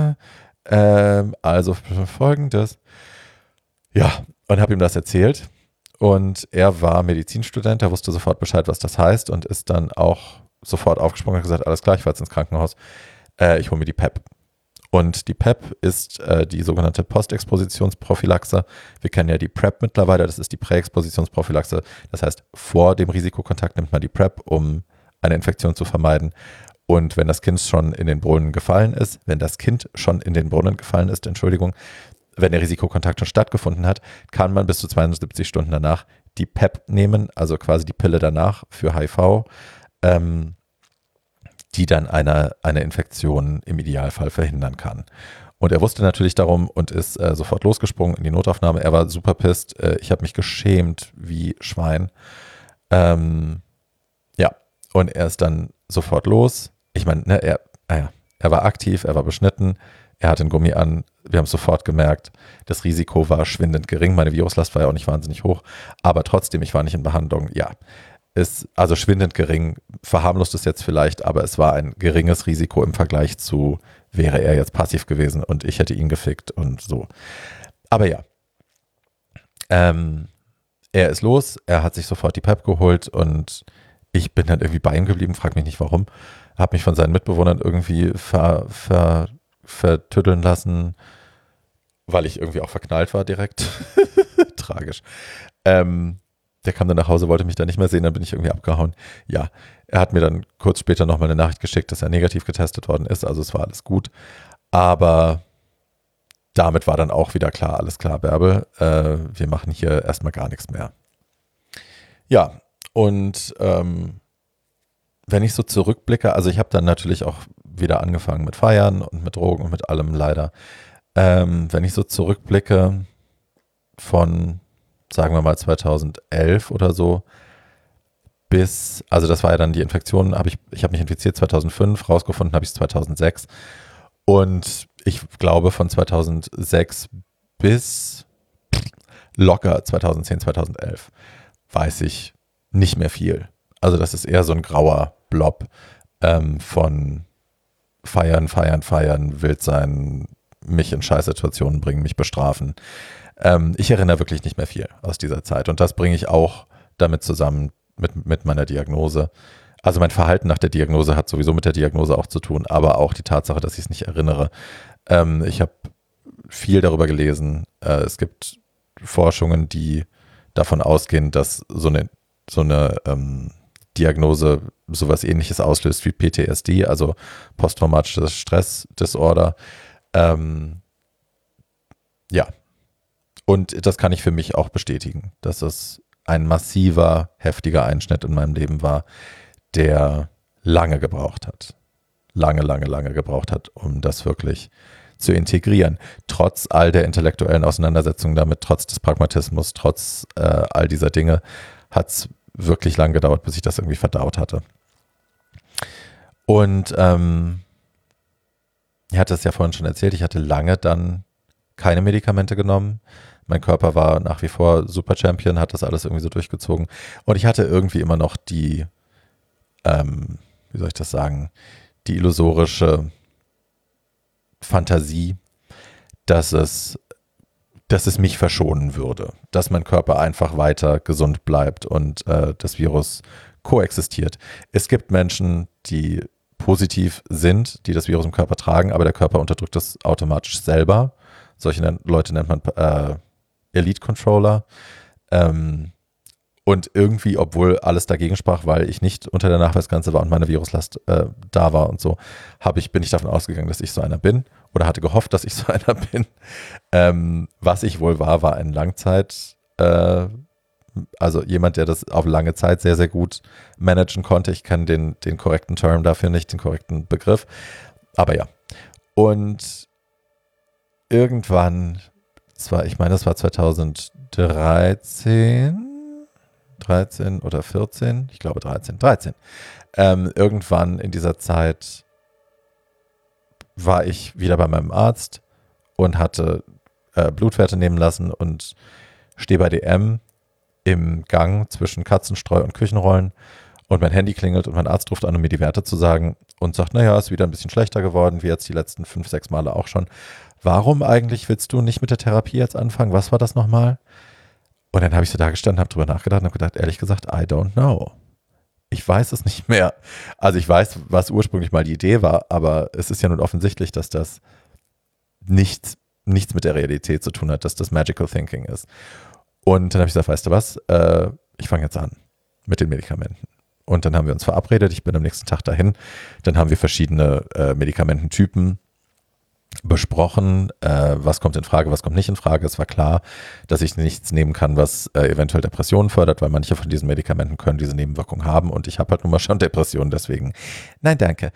also Folgendes. Ja, und habe ihm das erzählt. Und er war Medizinstudent, er wusste sofort Bescheid, was das heißt und ist dann auch sofort aufgesprungen und gesagt, alles klar, ich fahre jetzt ins Krankenhaus, ich hole mir die PEP. Und die PEP ist die sogenannte Postexpositionsprophylaxe. Wir kennen ja die PrEP mittlerweile, das ist die Präexpositionsprophylaxe. Das heißt, vor dem Risikokontakt nimmt man die PrEP, um eine Infektion zu vermeiden. Und wenn das Kind schon in den Brunnen gefallen ist, wenn der Risikokontakt schon stattgefunden hat, kann man bis zu 72 Stunden danach die PEP nehmen, also quasi die Pille danach für HIV, die dann eine Infektion im Idealfall verhindern kann. Und er wusste natürlich darum und ist sofort losgesprungen in die Notaufnahme. Er war super pisst. Ich habe mich geschämt wie Schwein. Ja, und er ist dann sofort los. Ich meine, ne, er war aktiv, er war beschnitten. Er hatte einen Gummi an, wir haben es sofort gemerkt, das Risiko war schwindend gering, meine Viruslast war ja auch nicht wahnsinnig hoch, aber trotzdem, ich war nicht in Behandlung, ja. Ist also schwindend gering, verharmlost es jetzt vielleicht, aber es war ein geringes Risiko im Vergleich zu, wäre er jetzt passiv gewesen und ich hätte ihn gefickt und so. Aber ja, er ist los, er hat sich sofort die PEP geholt und ich bin dann irgendwie bei ihm geblieben, frag mich nicht warum, habe mich von seinen Mitbewohnern irgendwie vertüddeln lassen, weil ich irgendwie auch verknallt war direkt. Tragisch. Der kam dann nach Hause, wollte mich dann nicht mehr sehen, dann bin ich irgendwie abgehauen. Ja, er hat mir dann kurz später nochmal eine Nachricht geschickt, dass er negativ getestet worden ist, also es war alles gut. Aber damit war dann auch wieder klar, alles klar, Bärbel, wir machen hier erstmal gar nichts mehr. Ja, und wenn ich so zurückblicke, also ich habe dann natürlich auch wieder angefangen mit Feiern und mit Drogen und mit allem leider. Wenn ich so zurückblicke von, sagen wir mal 2011 oder so, bis, also das war ja dann die Infektion, ich habe mich infiziert 2005, rausgefunden habe ich es 2006 und ich glaube von 2006 bis locker 2010, 2011 weiß ich nicht mehr viel. Also das ist eher so ein grauer Blob von feiern, wild sein, mich in Scheißsituationen bringen, mich bestrafen. Ich erinnere wirklich nicht mehr viel aus dieser Zeit und das bringe ich auch damit zusammen mit meiner Diagnose. Also mein Verhalten nach der Diagnose hat sowieso mit der Diagnose auch zu tun, aber auch die Tatsache, dass ich es nicht erinnere. Ich habe viel darüber gelesen. Es gibt Forschungen, die davon ausgehen, dass so eine Diagnose sowas Ähnliches auslöst wie PTSD, also posttraumatisches Stressdisorder. Ja, und das kann ich für mich auch bestätigen, dass es ein massiver, heftiger Einschnitt in meinem Leben war, der lange gebraucht hat. Lange gebraucht hat, um das wirklich zu integrieren. Trotz all der intellektuellen Auseinandersetzungen damit, trotz des Pragmatismus, trotz all dieser Dinge, hat es wirklich lang gedauert, bis ich das irgendwie verdaut hatte. Und ich hatte es ja vorhin schon erzählt, ich hatte lange dann keine Medikamente genommen. Mein Körper war nach wie vor Super Champion, hat das alles irgendwie so durchgezogen. Und ich hatte irgendwie immer noch die, wie soll ich das sagen, die illusorische Fantasie, dass es mich verschonen würde, dass mein Körper einfach weiter gesund bleibt und das Virus koexistiert. Es gibt Menschen, die positiv sind, die das Virus im Körper tragen, aber der Körper unterdrückt das automatisch selber. Solche Leute nennt man Elite-Controller. Und irgendwie, obwohl alles dagegen sprach, weil ich nicht unter der Nachweisgrenze war und meine Viruslast da war und so, bin ich davon ausgegangen, dass ich so einer bin oder hatte gehofft, dass ich so einer bin. Was ich wohl war ein Langzeit, also jemand, der das auf lange Zeit sehr, sehr gut managen konnte. Ich kenne den korrekten Term dafür nicht, den korrekten Begriff. Aber ja. Und irgendwann, ich meine, das war 2013 oder 14, ich glaube 13. Irgendwann in dieser Zeit war ich wieder bei meinem Arzt und hatte Blutwerte nehmen lassen und stehe bei DM im Gang zwischen Katzenstreu und Küchenrollen und mein Handy klingelt und mein Arzt ruft an, um mir die Werte zu sagen und sagt, naja, ist wieder ein bisschen schlechter geworden, wie jetzt die letzten 5, 6 Male auch schon. Warum eigentlich willst du nicht mit der Therapie jetzt anfangen? Was war das nochmal? Und dann habe ich so da gestanden, habe drüber nachgedacht und habe gedacht, ehrlich gesagt, I don't know. Ich weiß es nicht mehr. Also ich weiß, was ursprünglich mal die Idee war, aber es ist ja nun offensichtlich, dass das nichts mit der Realität zu tun hat, dass das Magical Thinking ist. Und dann habe ich gesagt, weißt du was, ich fange jetzt an mit den Medikamenten. Und dann haben wir uns verabredet, ich bin am nächsten Tag dahin. Dann haben wir verschiedene Medikamententypen besprochen, was kommt in Frage, was kommt nicht in Frage. Es war klar, dass ich nichts nehmen kann, was eventuell Depressionen fördert, weil manche von diesen Medikamenten können diese Nebenwirkungen haben und ich habe halt nun mal schon Depressionen, deswegen nein, danke.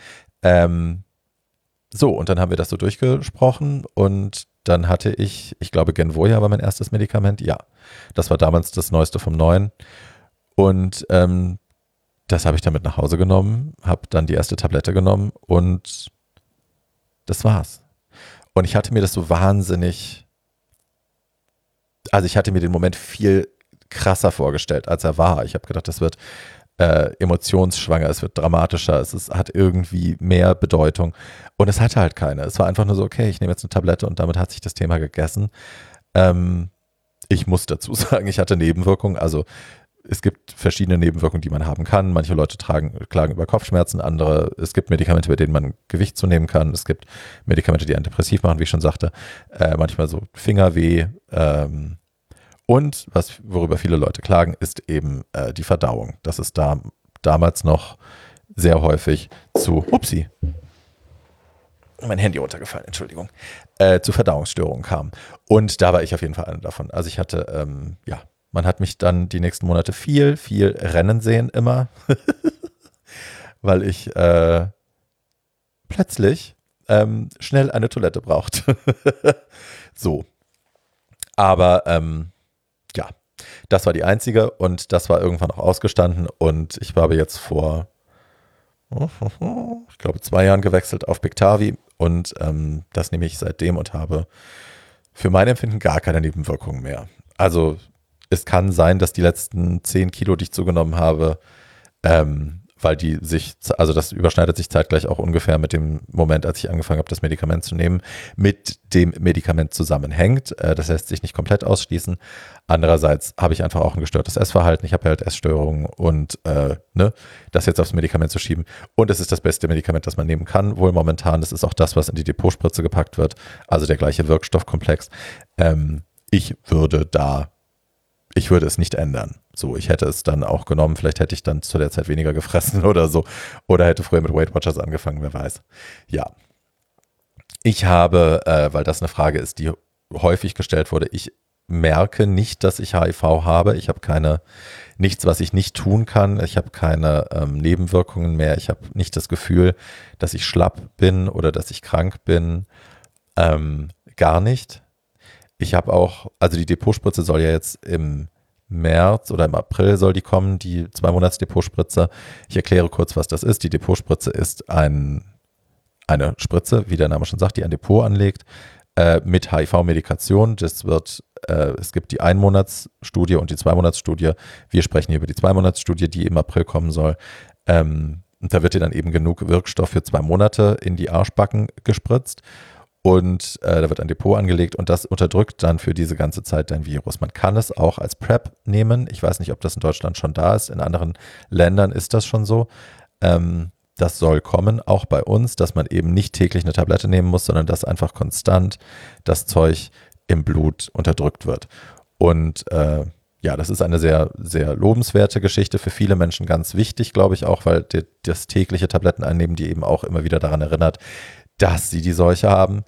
So, und dann haben wir das so durchgesprochen und dann hatte ich glaube Genvoya war mein erstes Medikament, ja. Das war damals das Neueste vom Neuen und das habe ich dann mit nach Hause genommen, habe dann die erste Tablette genommen und das war's. Und ich hatte mir das so wahnsinnig, also ich hatte mir den Moment viel krasser vorgestellt, als er war. Ich habe gedacht, das wird emotionsschwanger, es wird dramatischer, hat irgendwie mehr Bedeutung. Und es hatte halt keine. Es war einfach nur so, okay, ich nehme jetzt eine Tablette und damit hat sich das Thema gegessen. Ich muss dazu sagen, ich hatte Nebenwirkungen. Also es gibt verschiedene Nebenwirkungen, die man haben kann. Manche Leute klagen über Kopfschmerzen, es gibt Medikamente, bei denen man Gewicht zunehmen kann. Es gibt Medikamente, die antidepressiv machen, wie ich schon sagte. Manchmal so Fingerweh. Und worüber viele Leute klagen, ist eben die Verdauung. Dass es damals noch sehr häufig upsie, mein Handy runtergefallen, Entschuldigung, zu Verdauungsstörungen kam. Und da war ich auf jeden Fall einer davon. Also ich hatte, man hat mich dann die nächsten Monate viel, viel rennen sehen immer, weil ich plötzlich schnell eine Toilette brauchte. So. Aber ja, das war die einzige und das war irgendwann auch ausgestanden und ich habe jetzt vor, ich glaube, 2 Jahren gewechselt auf Biktarvy und das nehme ich seitdem und habe für mein Empfinden gar keine Nebenwirkungen mehr. Also es kann sein, dass die letzten 10 Kilo, die ich zugenommen habe, weil das überschneidet sich zeitgleich auch ungefähr mit dem Moment, als ich angefangen habe, das Medikament zu nehmen, mit dem Medikament zusammenhängt. Das lässt sich nicht komplett ausschließen. Andererseits habe ich einfach auch ein gestörtes Essverhalten. Ich habe halt Essstörungen und das jetzt aufs Medikament zu schieben. Und es ist das beste Medikament, das man nehmen kann, wohl momentan. Das ist auch das, was in die Depotspritze gepackt wird. Also der gleiche Wirkstoffkomplex. Ich würde es nicht ändern. So, ich hätte es dann auch genommen, vielleicht hätte ich dann zu der Zeit weniger gefressen oder so. Oder hätte früher mit Weight Watchers angefangen, wer weiß. Ja. Ich habe, weil das eine Frage ist, die häufig gestellt wurde, ich merke nicht, dass ich HIV habe. Ich habe nichts, was ich nicht tun kann. Ich habe keine Nebenwirkungen mehr. Ich habe nicht das Gefühl, dass ich schlapp bin oder dass ich krank bin. Gar nicht. Ich habe auch, also die Depotspritze soll ja jetzt im März oder im April soll die kommen, die 2-Monats-Depotspritze. Ich erkläre kurz, was das ist. Die Depotspritze ist eine Spritze, wie der Name schon sagt, die ein Depot anlegt, mit HIV-Medikation. Es gibt die 1-Monats-Studie und die 2-Monats-Studie. Wir sprechen hier über die 2-Monats-Studie, die im April kommen soll. Und da wird dir dann eben genug Wirkstoff für 2 Monate in die Arschbacken gespritzt. Und da wird ein Depot angelegt und das unterdrückt dann für diese ganze Zeit dein Virus. Man kann es auch als PrEP nehmen. Ich weiß nicht, ob das in Deutschland schon da ist. In anderen Ländern ist das schon so. Das soll kommen, auch bei uns, dass man eben nicht täglich eine Tablette nehmen muss, sondern dass einfach konstant das Zeug im Blut unterdrückt wird. Und das ist eine sehr, sehr lobenswerte Geschichte, für viele Menschen ganz wichtig, glaube ich auch, weil das tägliche Tabletteneinnehmen die eben auch immer wieder daran erinnert, dass sie die Seuche haben.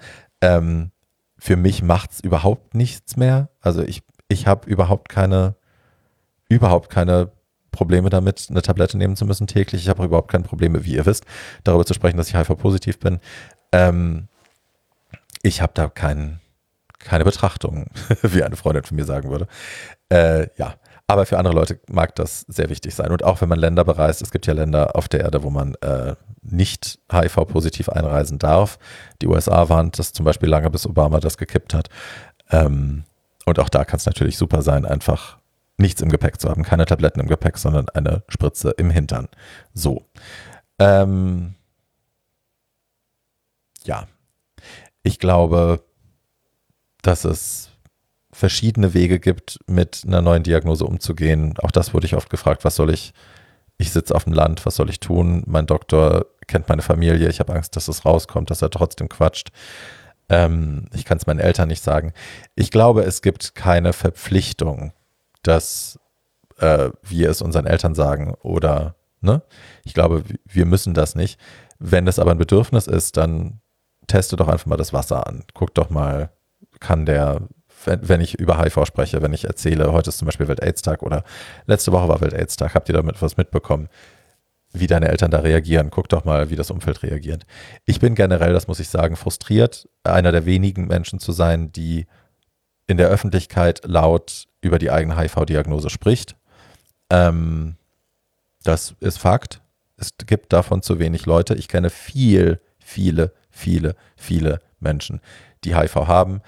Für mich macht es überhaupt nichts mehr. Also ich habe überhaupt keine Probleme damit, eine Tablette nehmen zu müssen täglich. Ich habe überhaupt keine Probleme, wie ihr wisst, darüber zu sprechen, dass ich HIV-positiv bin. Ich habe da keine Betrachtung, wie eine Freundin von mir sagen würde. Aber für andere Leute mag das sehr wichtig sein. Und auch wenn man Länder bereist, es gibt ja Länder auf der Erde, wo man nicht HIV-positiv einreisen darf. Die USA waren das zum Beispiel lange, bis Obama das gekippt hat. Und auch da kann es natürlich super sein, einfach nichts im Gepäck zu haben. Keine Tabletten im Gepäck, sondern eine Spritze im Hintern. So. Ich glaube, dass es verschiedene Wege gibt, mit einer neuen Diagnose umzugehen. Auch das wurde ich oft gefragt, ich sitze auf dem Land, was soll ich tun? Mein Doktor kennt meine Familie, ich habe Angst, dass es rauskommt, dass er trotzdem quatscht. Ich kann es meinen Eltern nicht sagen. Ich glaube, es gibt keine Verpflichtung, dass wir es unseren Eltern sagen oder, ne? Ich glaube, wir müssen das nicht. Wenn es aber ein Bedürfnis ist, dann teste doch einfach mal das Wasser an. Guck doch mal, wenn ich über HIV spreche, wenn ich erzähle, heute ist zum Beispiel Welt-Aids-Tag oder letzte Woche war Welt-Aids-Tag, habt ihr damit was mitbekommen, wie deine Eltern da reagieren? Guck doch mal, wie das Umfeld reagiert. Ich bin generell, das muss ich sagen, frustriert, einer der wenigen Menschen zu sein, die in der Öffentlichkeit laut über die eigene HIV-Diagnose spricht. Das ist Fakt. Es gibt davon zu wenig Leute. Ich kenne viele Menschen, die HIV haben,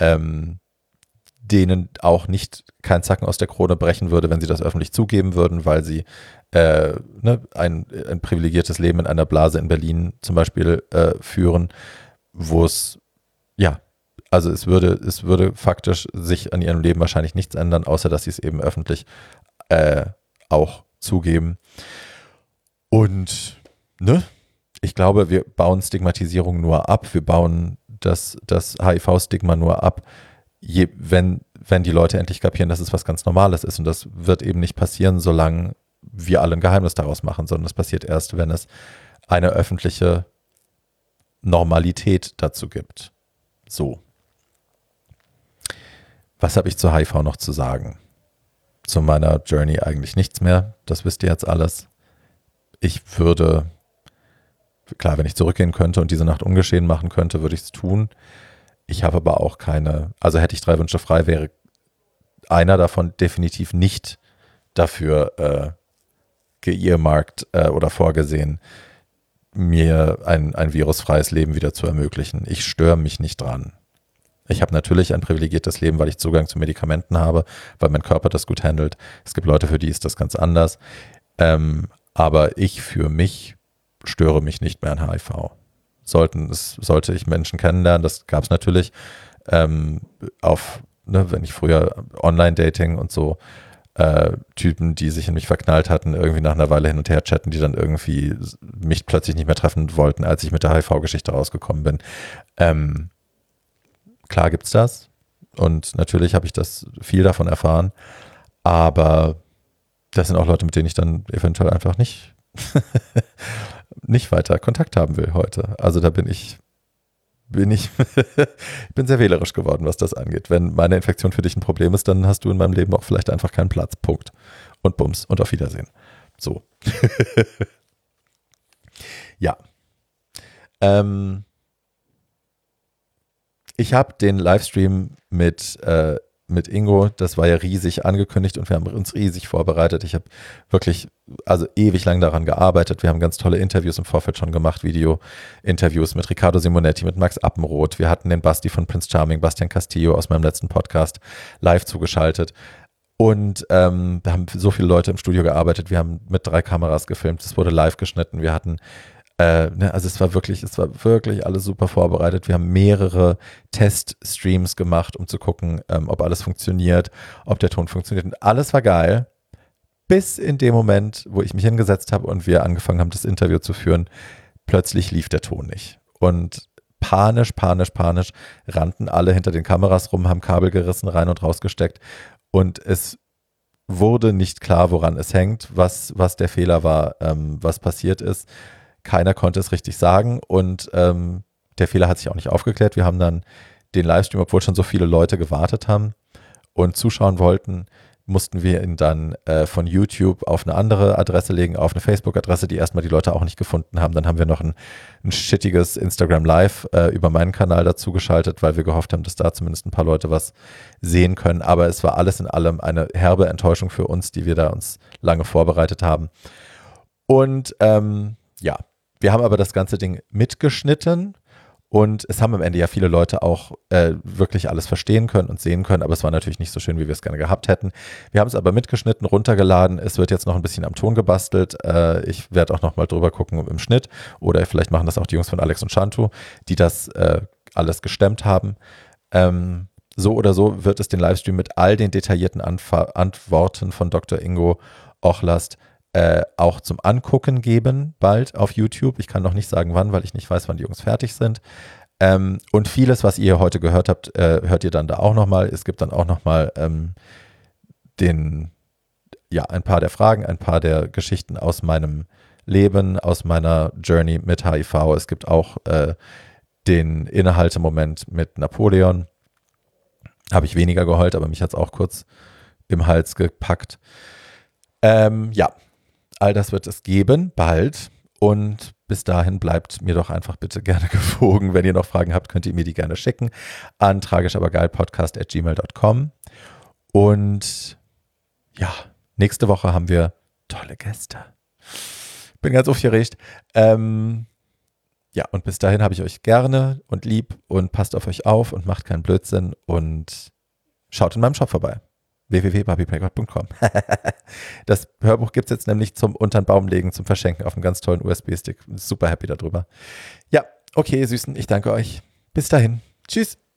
denen auch nicht kein Zacken aus der Krone brechen würde, wenn sie das öffentlich zugeben würden, weil sie ein privilegiertes Leben in einer Blase in Berlin zum Beispiel führen, wo es, ja, also es würde faktisch sich an ihrem Leben wahrscheinlich nichts ändern, außer dass sie es eben öffentlich auch zugeben. Und ich glaube, wir bauen Stigmatisierung nur ab, wir bauen das HIV-Stigma nur ab, wenn die Leute endlich kapieren, dass es was ganz Normales ist. Und das wird eben nicht passieren, solange wir alle ein Geheimnis daraus machen, sondern es passiert erst, wenn es eine öffentliche Normalität dazu gibt. So. Was habe ich zu HIV noch zu sagen? Zu meiner Journey eigentlich nichts mehr. Das wisst ihr jetzt alles. Ich würde, klar, wenn ich zurückgehen könnte und diese Nacht ungeschehen machen könnte, würde ich es tun. Ich habe aber auch keine, also hätte ich 3 Wünsche frei, wäre einer davon definitiv nicht dafür geearmarkt oder vorgesehen, mir ein virusfreies Leben wieder zu ermöglichen. Ich störe mich nicht dran. Ich habe natürlich ein privilegiertes Leben, weil ich Zugang zu Medikamenten habe, weil mein Körper das gut handelt. Es gibt Leute, für die ist das ganz anders. Aber ich für mich störe mich nicht mehr an HIV. Sollte ich Menschen kennenlernen, das gab es natürlich wenn ich früher Online-Dating und so Typen, die sich in mich verknallt hatten, irgendwie nach einer Weile hin und her chatten, die dann irgendwie mich plötzlich nicht mehr treffen wollten, als ich mit der HIV-Geschichte rausgekommen bin. Klar gibt's das und natürlich habe ich das viel davon erfahren, aber das sind auch Leute, mit denen ich dann eventuell einfach nicht weiter Kontakt haben will heute. Also da bin ich ich bin sehr wählerisch geworden, was das angeht. Wenn meine Infektion für dich ein Problem ist, dann hast du in meinem Leben auch vielleicht einfach keinen Platz. Punkt. Und Bums und auf Wiedersehen. So. Ja. Ich habe den Livestream mit Ingo, das war ja riesig angekündigt und wir haben uns riesig vorbereitet. Ich habe wirklich, also ewig lang daran gearbeitet. Wir haben ganz tolle Interviews im Vorfeld schon gemacht, Video-Interviews mit Riccardo Simonetti, mit Max Appenroth. Wir hatten den Basti von Prince Charming, Bastian Castillo aus meinem letzten Podcast live zugeschaltet. Und wir haben so viele Leute im Studio gearbeitet. Wir haben mit 3 Kameras gefilmt. Es wurde live geschnitten. Wir hatten also es war wirklich alles super vorbereitet. Wir haben mehrere Teststreams gemacht, um zu gucken, ob alles funktioniert, ob der Ton funktioniert. Und alles war geil, bis in dem Moment, wo ich mich hingesetzt habe und wir angefangen haben, das Interview zu führen, plötzlich lief der Ton nicht. Und panisch rannten alle hinter den Kameras rum, haben Kabel gerissen, rein und rausgesteckt. Und es wurde nicht klar, woran es hängt, was der Fehler war, was passiert ist. Keiner konnte es richtig sagen und der Fehler hat sich auch nicht aufgeklärt. Wir haben dann den Livestream, obwohl schon so viele Leute gewartet haben und zuschauen wollten, mussten wir ihn dann von YouTube auf eine andere Adresse legen, auf eine Facebook-Adresse, die erstmal die Leute auch nicht gefunden haben. Dann haben wir noch ein shittiges Instagram Live über meinen Kanal dazu geschaltet, weil wir gehofft haben, dass da zumindest ein paar Leute was sehen können. Aber es war alles in allem eine herbe Enttäuschung für uns, die wir da uns lange vorbereitet haben. Und ja, wir haben aber das ganze Ding mitgeschnitten und es haben am Ende ja viele Leute auch wirklich alles verstehen können und sehen können, aber es war natürlich nicht so schön, wie wir es gerne gehabt hätten. Wir haben es aber mitgeschnitten, runtergeladen, es wird jetzt noch ein bisschen am Ton gebastelt. Ich werde auch noch mal drüber gucken im Schnitt oder vielleicht machen das auch die Jungs von Alex und Shantu, die das alles gestemmt haben. So oder so wird es den Livestream mit all den detaillierten Antworten von Dr. Ingo Ochlast auch zum Angucken geben, bald auf YouTube. Ich kann noch nicht sagen, wann, weil ich nicht weiß, wann die Jungs fertig sind. Und vieles, was ihr heute gehört habt, hört ihr dann da auch nochmal. Es gibt dann auch nochmal ein paar der Fragen, ein paar der Geschichten aus meinem Leben, aus meiner Journey mit HIV. Es gibt auch den Innehaltemoment mit Napoleon. Habe ich weniger geheult, aber mich hat es auch kurz im Hals gepackt. Ja, all das wird es geben, bald. Und bis dahin bleibt mir doch einfach bitte gerne gewogen. Wenn ihr noch Fragen habt, könnt ihr mir die gerne schicken an tragischabergeilpodcast@gmail.com. Und ja, nächste Woche haben wir tolle Gäste. Bin ganz aufgeregt. Ja, Ja, und bis dahin habe ich euch gerne und lieb und passt auf euch auf und macht keinen Blödsinn und schaut in meinem Shop vorbei. www.barbieplayground.com. Das Hörbuch gibt es jetzt nämlich zum unter den Baum legen, zum Verschenken auf einem ganz tollen USB-Stick. Super happy darüber. Ja, okay, ihr Süßen, ich danke euch. Bis dahin. Tschüss.